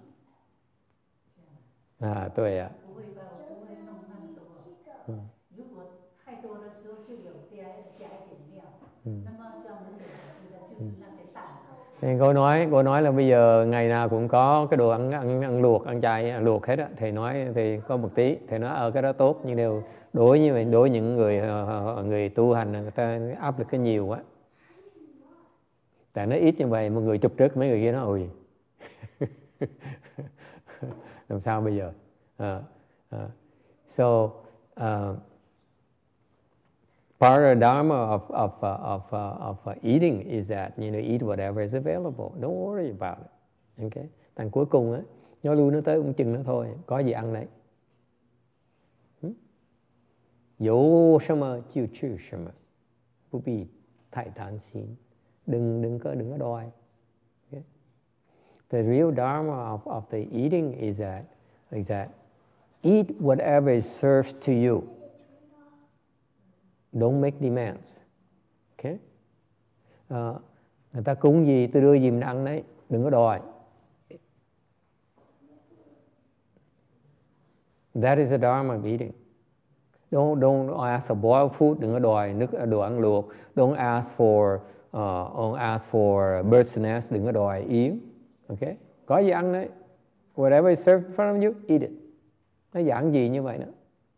对呀。不会吧，我不会弄那么多。如果太多的时候就有加一点料。那么专门给老师的就是那些蛋。Cô nói là bây giờ ngày nào cũng có cái đồ ăn luộc, ăn chay ăn luộc hết á, thầy nói thì có một tí, thầy nói cái đó tốt, nhưng đều đối với những người tu hành người ta áp lực cái nhiều quá. Tại nó ít như vậy, một người chụp trước mấy người kia nó ôi làm sao bây giờ? Part of the dharma of eating is that eat whatever is available. Don't worry about it. Okay. Thành cuối cùng á, nó lui nó tới cũng chừng nó thôi, có gì ăn đấy. Dẫu什么就吃什么，不必太贪心，đừng có đòi. Okay. The real dharma of the eating is that eat whatever is served to you. Don't make demands. Okay? Người ta cúng gì tôi đưa gì mình ăn đấy, đừng có đòi. That is the dharma of eating. Don't ask for boiled food, đừng có đòi đồ ăn luộc. Don't ask for bird's nest, đừng có đòi yến. Okay? Có gì ăn đấy. Whatever is served in front of you, eat it. Nó giản dị như vậy đó.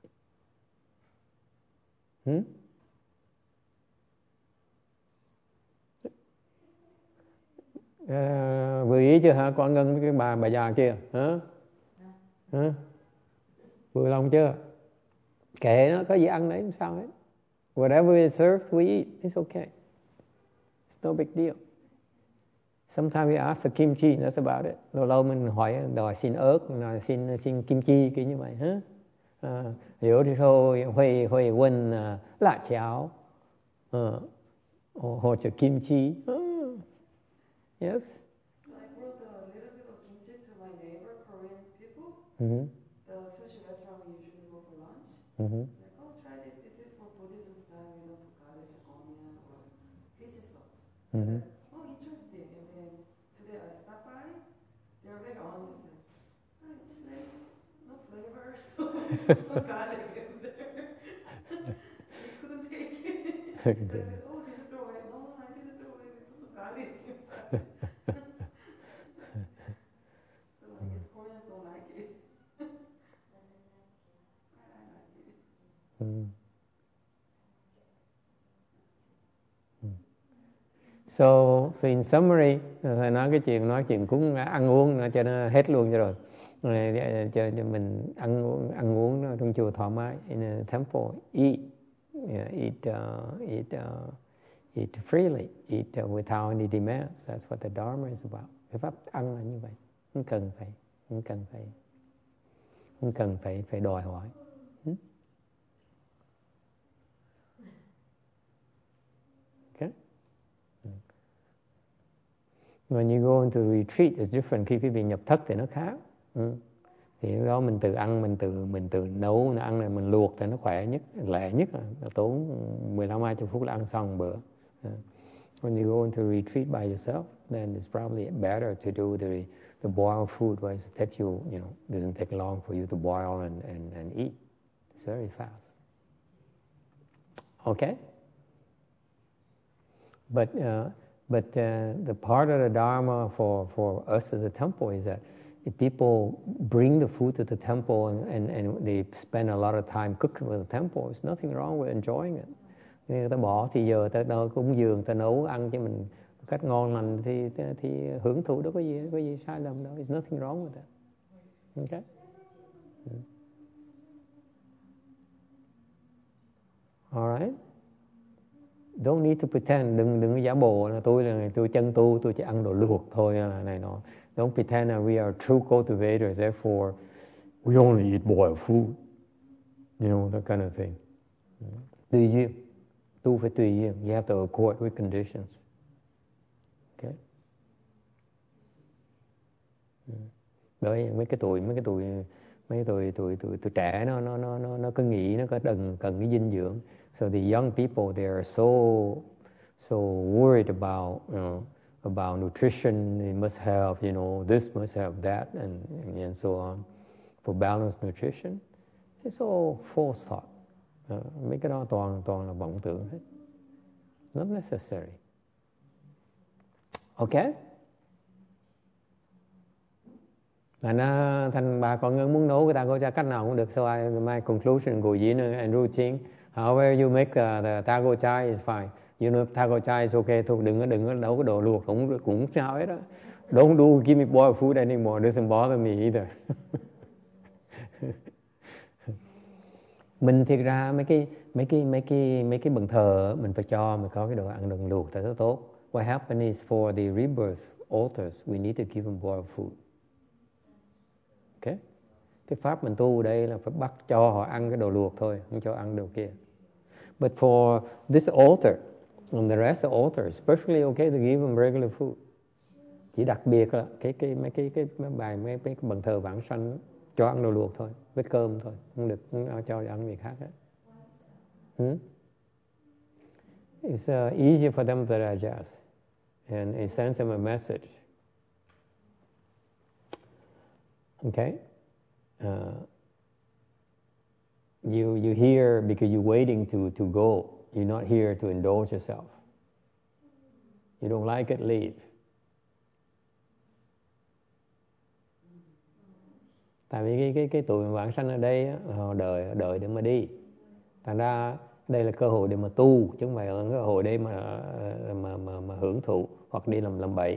Vừa ý chưa hả? Con Ngân với cái bà già kia hả? Vừa lòng chưa? Kệ nó, có gì ăn đấy không sao hết. Whatever is served we eat, it's okay. It's no big deal. Sometimes we ask for kimchi, that's about it. Lâu lâu mình hỏi đòi xin ớt, đòi xin kimchi kiểu như vậy hả? Hiểu thì thôi, Huệ Quân辣椒, hoặc là kimchi. Yes. So I brought a little bit of kimchi to my neighbor, Korean people. The sushi restaurant we usually go for lunch. Like, oh, try this. This is for Buddhism style. We don't put garlic and onion or fish sauce. Like, oh, interesting. And then today I stopped by. They're very honest. Like, it's like no flavor, so some garlic in there. We couldn't take it. So I said, oh, did you throw valid. So I guess Koreans don't like it. I like it. So in summary, thầy nói chuyện cúng ăn uống nó cho nó hết luôn cho rồi. Cho mình ăn uống trong chùa thoải mái. In a temple, eat freely, eat without any demands. That's what the Dharma is about. Cái pháp ăn là như vậy, không cần phải đòi hỏi. Okay. When you go into retreat, it's different. Khi quý vị nhập thất thì nó khác. Thì lúc đó mình tự ăn, mình tự nấu, nó ăn này mình luộc thì nó khỏe nhất, lẹ nhất, tốn 15-20 phút là ăn xong bữa. When you go into retreat by yourself, then it's probably better to do the boiled food, where it takes you doesn't take long for you to boil and eat. It's very fast. Okay? But the part of the Dharma for us as a temple is that if people bring the food to the temple and they spend a lot of time cooking with the temple, there's nothing wrong with enjoying it. Người ta bỏ thì giờ ta cúng dường, ta nấu ăn cho mình cách ngon lành thì hưởng thụ, đó có gì sai lầm đâu. There's nothing wrong with that. Okay? All right? Don't need to pretend, đừng giả bộ là tôi chân tu, tôi chỉ ăn đồ luộc thôi là này nọ. Don't pretend that we are true cultivators, therefore we only eat boiled food. That kind of thing. Tùy duyên. Tu phải tùy duyên. You have to accord with conditions. Okay? Bởi mấy cái tuổi trẻ nó cứ nghĩ nó có cần cái dinh dưỡng. So the young people, they are so worried about nutrition. They must have, this must have that, and so on. For balanced nutrition, it's all false thought. Mấy cái đó toàn là vọng tưởng hết. Not necessary. Okay? Thành bà con Ngân muốn nấu, người ta có ra cách nào cũng được. So my conclusion của Yin and routine, however you make the taco chai is fine. Taco chai is okay. Thôi đừng có nấu cái đồ luộc cũng sao hết đó. Don't do give me boiled food anymore. Doesn't bother me either. Mình thiệt ra mấy cái bần thờ mình phải cho mình có cái đồ ăn đừng luộc là rất tốt. What happens is for the rebirth altars, we need to give them boiled food. Okay? Cái pháp mình tu ở đây là phải bắt cho họ ăn cái đồ luộc thôi, không cho ăn đồ kia. But for this altar and the rest of the altar, it's perfectly okay to give them regular food. Chỉ đặc biệt là mấy cái bần thờ vãng sanh cho ăn đồ luộc thôi, với cơm thôi, không được cho ăn gì khác hết. It's easier for them to digest, and it sends them a message. Okay, you here because you're waiting to go. You're not here to indulge yourself. You don't like it, leave. Tại vì cái tuổi vãng sanh ở đây họ đợi để mà đi. Thành ra đây là cơ hội để mà tu, chứ không phải là cơ hội để mà hưởng thụ hoặc đi làm bậy.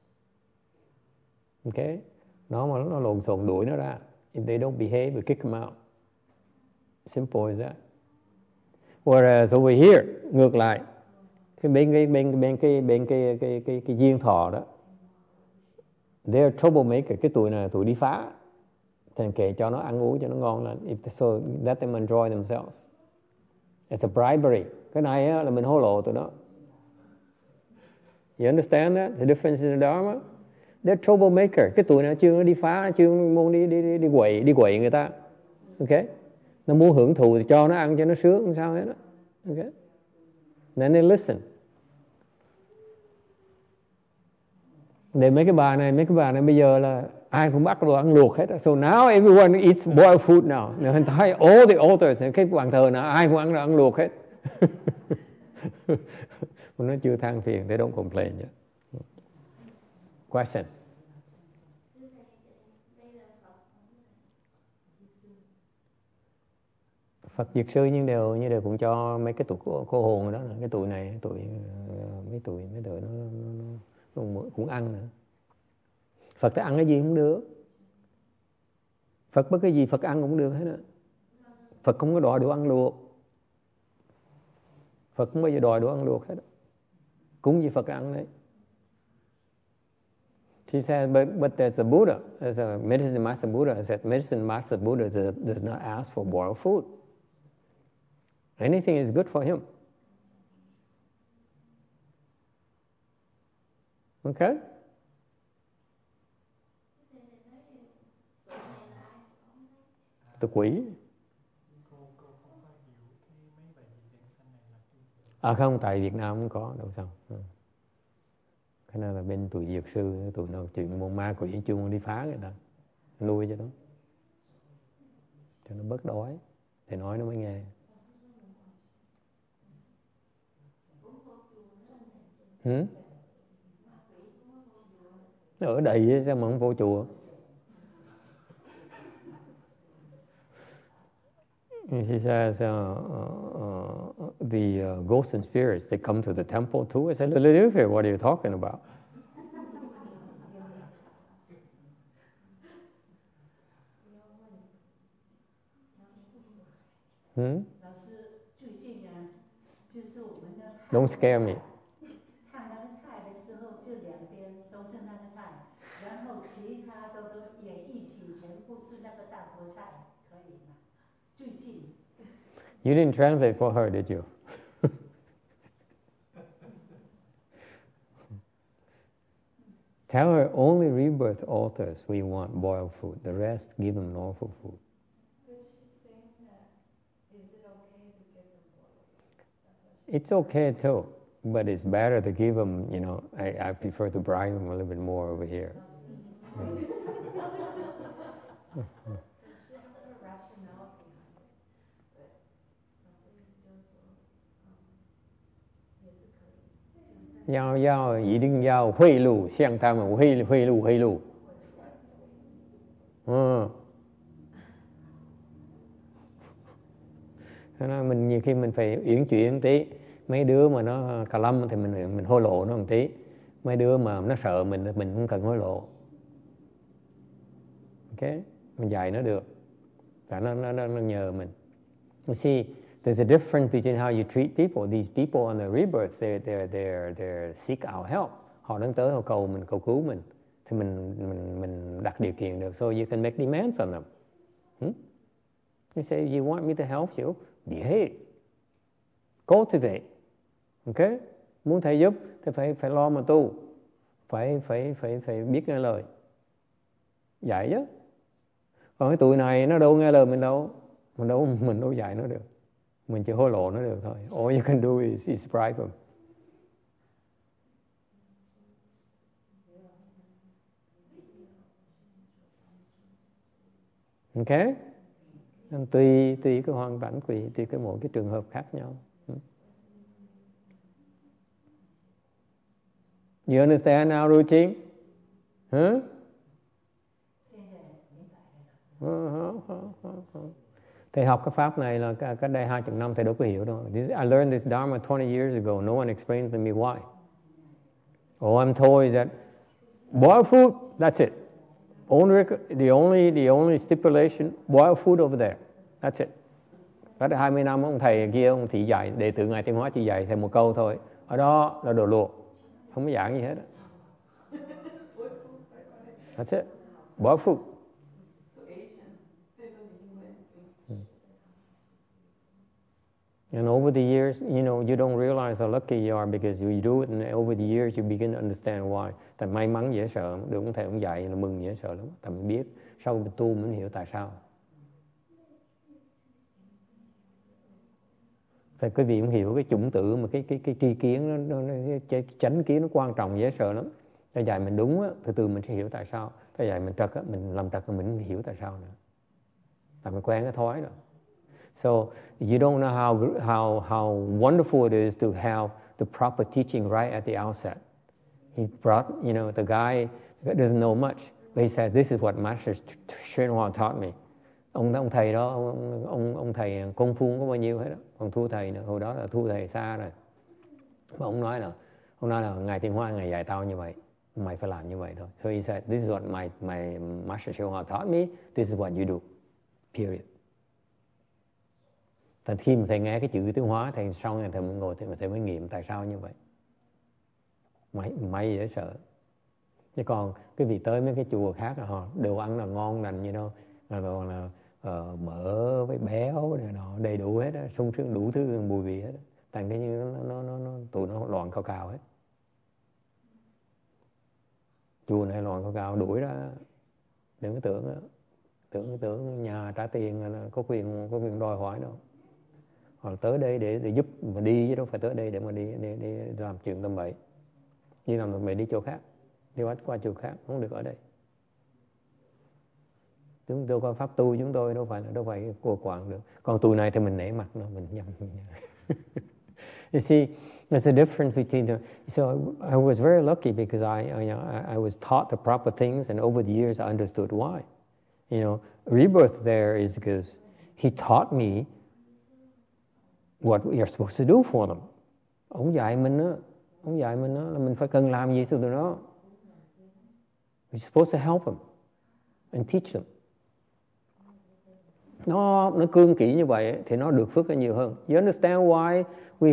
Okay? Nó lộn xộn đuổi nó ra. If they don't behave, we kick them out. Simple as that. Whereas over here, ngược lại, bên cái duyên thọ đó, they're troublemaker. Cái tuổi này là tuổi đi phá. Thành kệ cho nó ăn uống cho nó ngon lên. So let them enjoy themselves. It's a bribery. Cái này là mình hối lộ tụi nó. You understand that? The difference in the Dharma? They're troublemaker. Cái tuổi này chưa nó đi phá, chưa muốn đi quậy người ta. Okay? Nó muốn hưởng thụ thì cho nó ăn cho nó sướng, không sao hết đó. Okay? Then they listen. Để mấy cái bà này bây giờ là ai cũng bắt đồ ăn luộc hết. So now everyone eats boiled food now. All the altars, cái bàn thờ nào ai cũng ăn luộc hết. Nó chưa than phiền, they don't complain yet. Question. Phật Dược Sư nhưng đều cũng cho mấy cái tuổi cô hồn đó là cái tuổi này, mấy tuổi nó cũng ăn nữa. Phật ta ăn cái gì cũng được. Phật bất cái gì Phật ăn cũng được hết á. Phật không có đòi đồ ăn luộc. Phật không bao giờ đòi đồ ăn luộc hết á. Cúng gì Phật ăn đấy. She said, but there's a Buddha, there's a medicine master Buddha. I said, medicine master Buddha does not ask for boiled food. Anything is good for him. Okay? Tự quỷ. Không, tại Việt Nam không có đâu sao. Cái này là bên tụi dược sư, tụi nào chuyện môn ma quỷ chung đi phá người ta, nuôi cho nó bớt đói, thì nói nó mới nghe. Nó ở đầy sao mà không vô chùa? She says the ghosts and spirits, they come to the temple too. I said, Philadelphia, what are you talking about? Don't scare me. You didn't translate for her, did you? Tell her only rebirth altars we want boiled food. The rest, give them normal food. But she's saying that, is it okay to give them boiled? It's okay too, but it's better to give them, I prefer to bribe them a little bit more over here. Giao一定要贿赂，向他们贿赂。Cho nên mình nhiều khi mình phải uyển chuyển tí. Mấy đứa mà nó cà lâm thì mình hối lộ nó một tí. Mấy đứa mà nó sợ mình không cần hối lộ. Ok, mình dạy nó được. Tại nó nhờ mình. You see, there's a difference between how you treat people. These people on the rebirth, they're seek our help. Họ đến tới họ cầu cứu mình, thì mình đặt điều kiện được. So you can make demands on them. You say, you want me to help you? Behave. Cultivate. Okay? Muốn thầy giúp thì phải lo mà tu. Phải biết nghe lời. Dạy chứ. Còn cái tụi này nó đâu nghe lời mình đâu. Mình đâu dạy nó được. Mình chỉ hối lộ nó được thôi. All you can do is bribe them. Ok? Tùy cái hoàn cảnh, tùy cái mỗi cái trường hợp khác nhau. You understand now, Ruchi? Huh? Thầy học cái pháp này là cách đây 20 năm thầy đâu có hiểu đâu. I learned this Dharma 20 years ago. No one explained to me why. All I'm told is that boiled food, that's it. The only stipulation, boiled food over there. That's it. Cách đây 20 năm ông thầy kia, ông thị dạy, đệ tử Ngài Tiên Hóa chỉ dạy thầy một câu thôi. Ở đó là đồ luộc. Không có giảng gì hết. That's it. Boiled food. And over the years, you don't realize how lucky you are because you do it, and over the years you begin to understand why. Tại may mắn dễ sợ, được ông thầy ông dạy là mừng dễ sợ lắm. Tại mình biết, sau mình tu mình hiểu tại sao. Tại quý vị cũng hiểu cái chủng tử mà cái tri kiến, cái chánh kiến nó quan trọng dễ sợ lắm. Thầy dạy mình đúng á, từ từ mình sẽ hiểu tại sao. Thầy dạy mình trật á, mình làm trật mình hiểu tại sao nữa. Tại mình quen cái thói rồi. So you don't know how wonderful it is to have the proper teaching right at the outset. he brought, the guy doesn't know much, but he said, this is what Master Xuan Hoa taught me. Ông thầy đó, ông thầy công phu không có bao nhiêu hết đó. Còn thua thầy nữa, hồi đó là thua thầy xa rồi. Và ông nói là Ngài Tiên Hoa, Ngài dạy tao như vậy, mày phải làm như vậy thôi. So he said, this is what my Master Xuan Hoa taught me, this is what you do, period. Thành khi mà thầy nghe cái chữ Tiếng Hóa, thầy sau này thầy mới ngồi thầy mới nghiệm tại sao như vậy. Mày dễ sợ. Chứ còn cái vị tới mấy cái chùa khác là họ đồ ăn là ngon lành như đâu, còn là mỡ với béo này nọ đầy đủ hết á, sung sướng đủ thứ mùi vị hết á. Thành cái như tụi nó loạn cao hết. Chùa này loạn cao đuổi ra, đừng có tưởng nhà trả tiền là có quyền đòi hỏi đâu. Họ tới đây để giúp mà đi, chứ đâu phải tới đây để mà đi làm chuyện tầm bậy. Đi làm tầm bậy đi chỗ khác, đi qua chỗ khác, không được ở đây. Chúng tôi có pháp tu, chúng tôi đâu phải cô quản được. Còn tụi này thì mình nể mặt nó, mình nhầm. You see, there's a difference between them. So I was very lucky because I was taught the proper things, and over the years I understood why. Rebirth there is because he taught me what you're supposed to do for them. Ông dạy mình á là mình phải cần làm gì cho tụi nó. We're supposed to help them and teach them. Nó cương kỹ như vậy thì nó được phước nhiều hơn. You understand why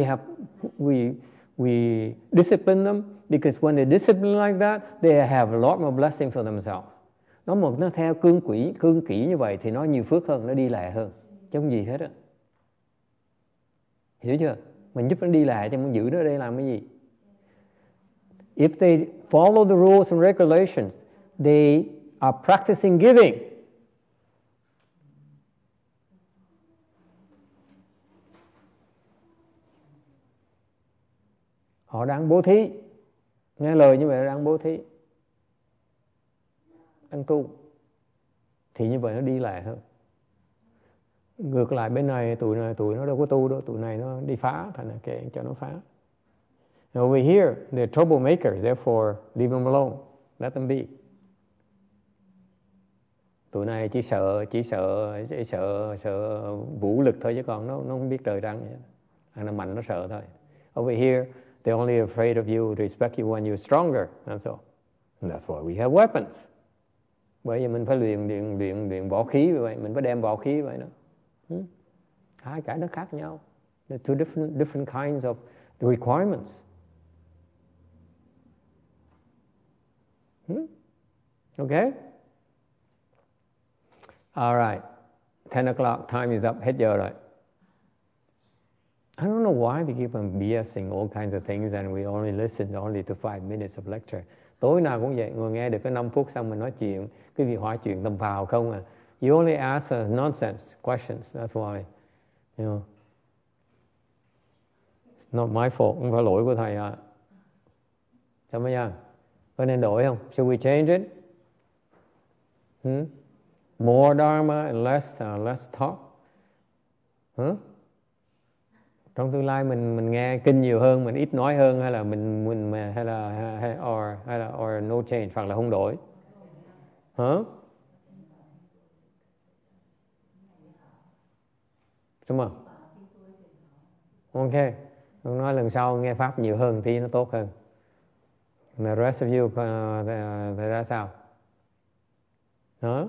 we discipline them? Because when they discipline like that, they have a lot more blessing for themselves. Nó theo cương kỹ như vậy thì nó nhiều phước hơn, nó đi lẹ hơn, chứ không gì hết á. Hiểu chưa? Mình giúp nó đi lẹ cho mình giữ nó ở đây làm cái gì? If they follow the rules and regulations, they are practicing giving. Họ đang bố thí. Nghe lời như vậy đang bố thí, đang tu. Thì như vậy nó đi lẹ hơn. Ngược lại bên này tụi nó đâu có tu đâu, tụi này nó đi phá, thành là kệ cho nó phá. Over here they're troublemakers, therefore leave them alone, let them be. Tụi này chỉ sợ vũ lực thôi, chứ còn nó không biết trời trăng vậy. Nó mạnh nó sợ thôi. Over here they're only afraid of you, respect you when you're stronger, that's all. And that's why we have weapons. Bởi vì mình phải luyện võ khí vậy, mình phải đem võ khí vậy đó. Hai cái nó khác nhau. The two different kinds of the requirements. Okay? All right. 10 o'clock, time is up. Hết giờ rồi. I don't know why we keep on BSing all kinds of things and we only listen only to 5 minutes of lecture. Tối nào cũng vậy, ngồi nghe được có 5 phút xong mình nói chuyện, cái việc hỏi chuyện tầm phào không à. You only ask us nonsense questions, that's why. It's not my fault, không phải lỗi của thầy à. Sao mấy nha? Có nên đổi không? Should we change it? More Dharma and less talk? Trong tương lai mình nghe kinh nhiều hơn, mình ít nói hơn, hay là mình or no change, hoặc là không đổi? Đúng không? Ok. Ông nói lần sau nghe pháp nhiều hơn thì nó tốt hơn. The rest of you thì ra sao? Hả?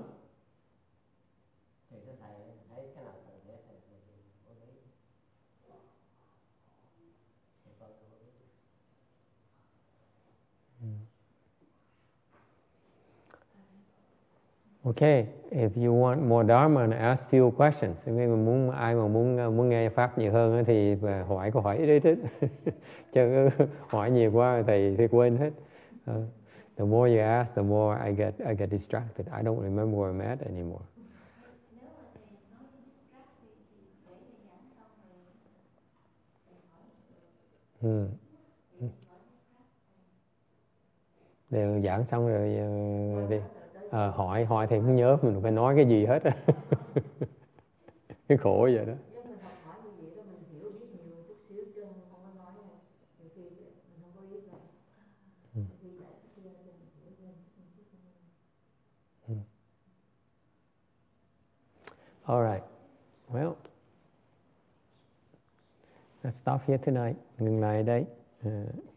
Okay, if you want more Dharma and ask few questions, ai mà muốn nghe pháp nhiều hơn thì hỏi câu hỏi ít ít. Chứ hỏi nhiều quá thì quên hết. The more you ask, the more I get distracted. I don't remember where I'm at anymore. Đều giảng xong rồi thì hỏi thì không nhớ mình phải nói cái gì hết. Cái khổ vậy đó. All right. Well, let's stop here tonight. Ngừng lại đây.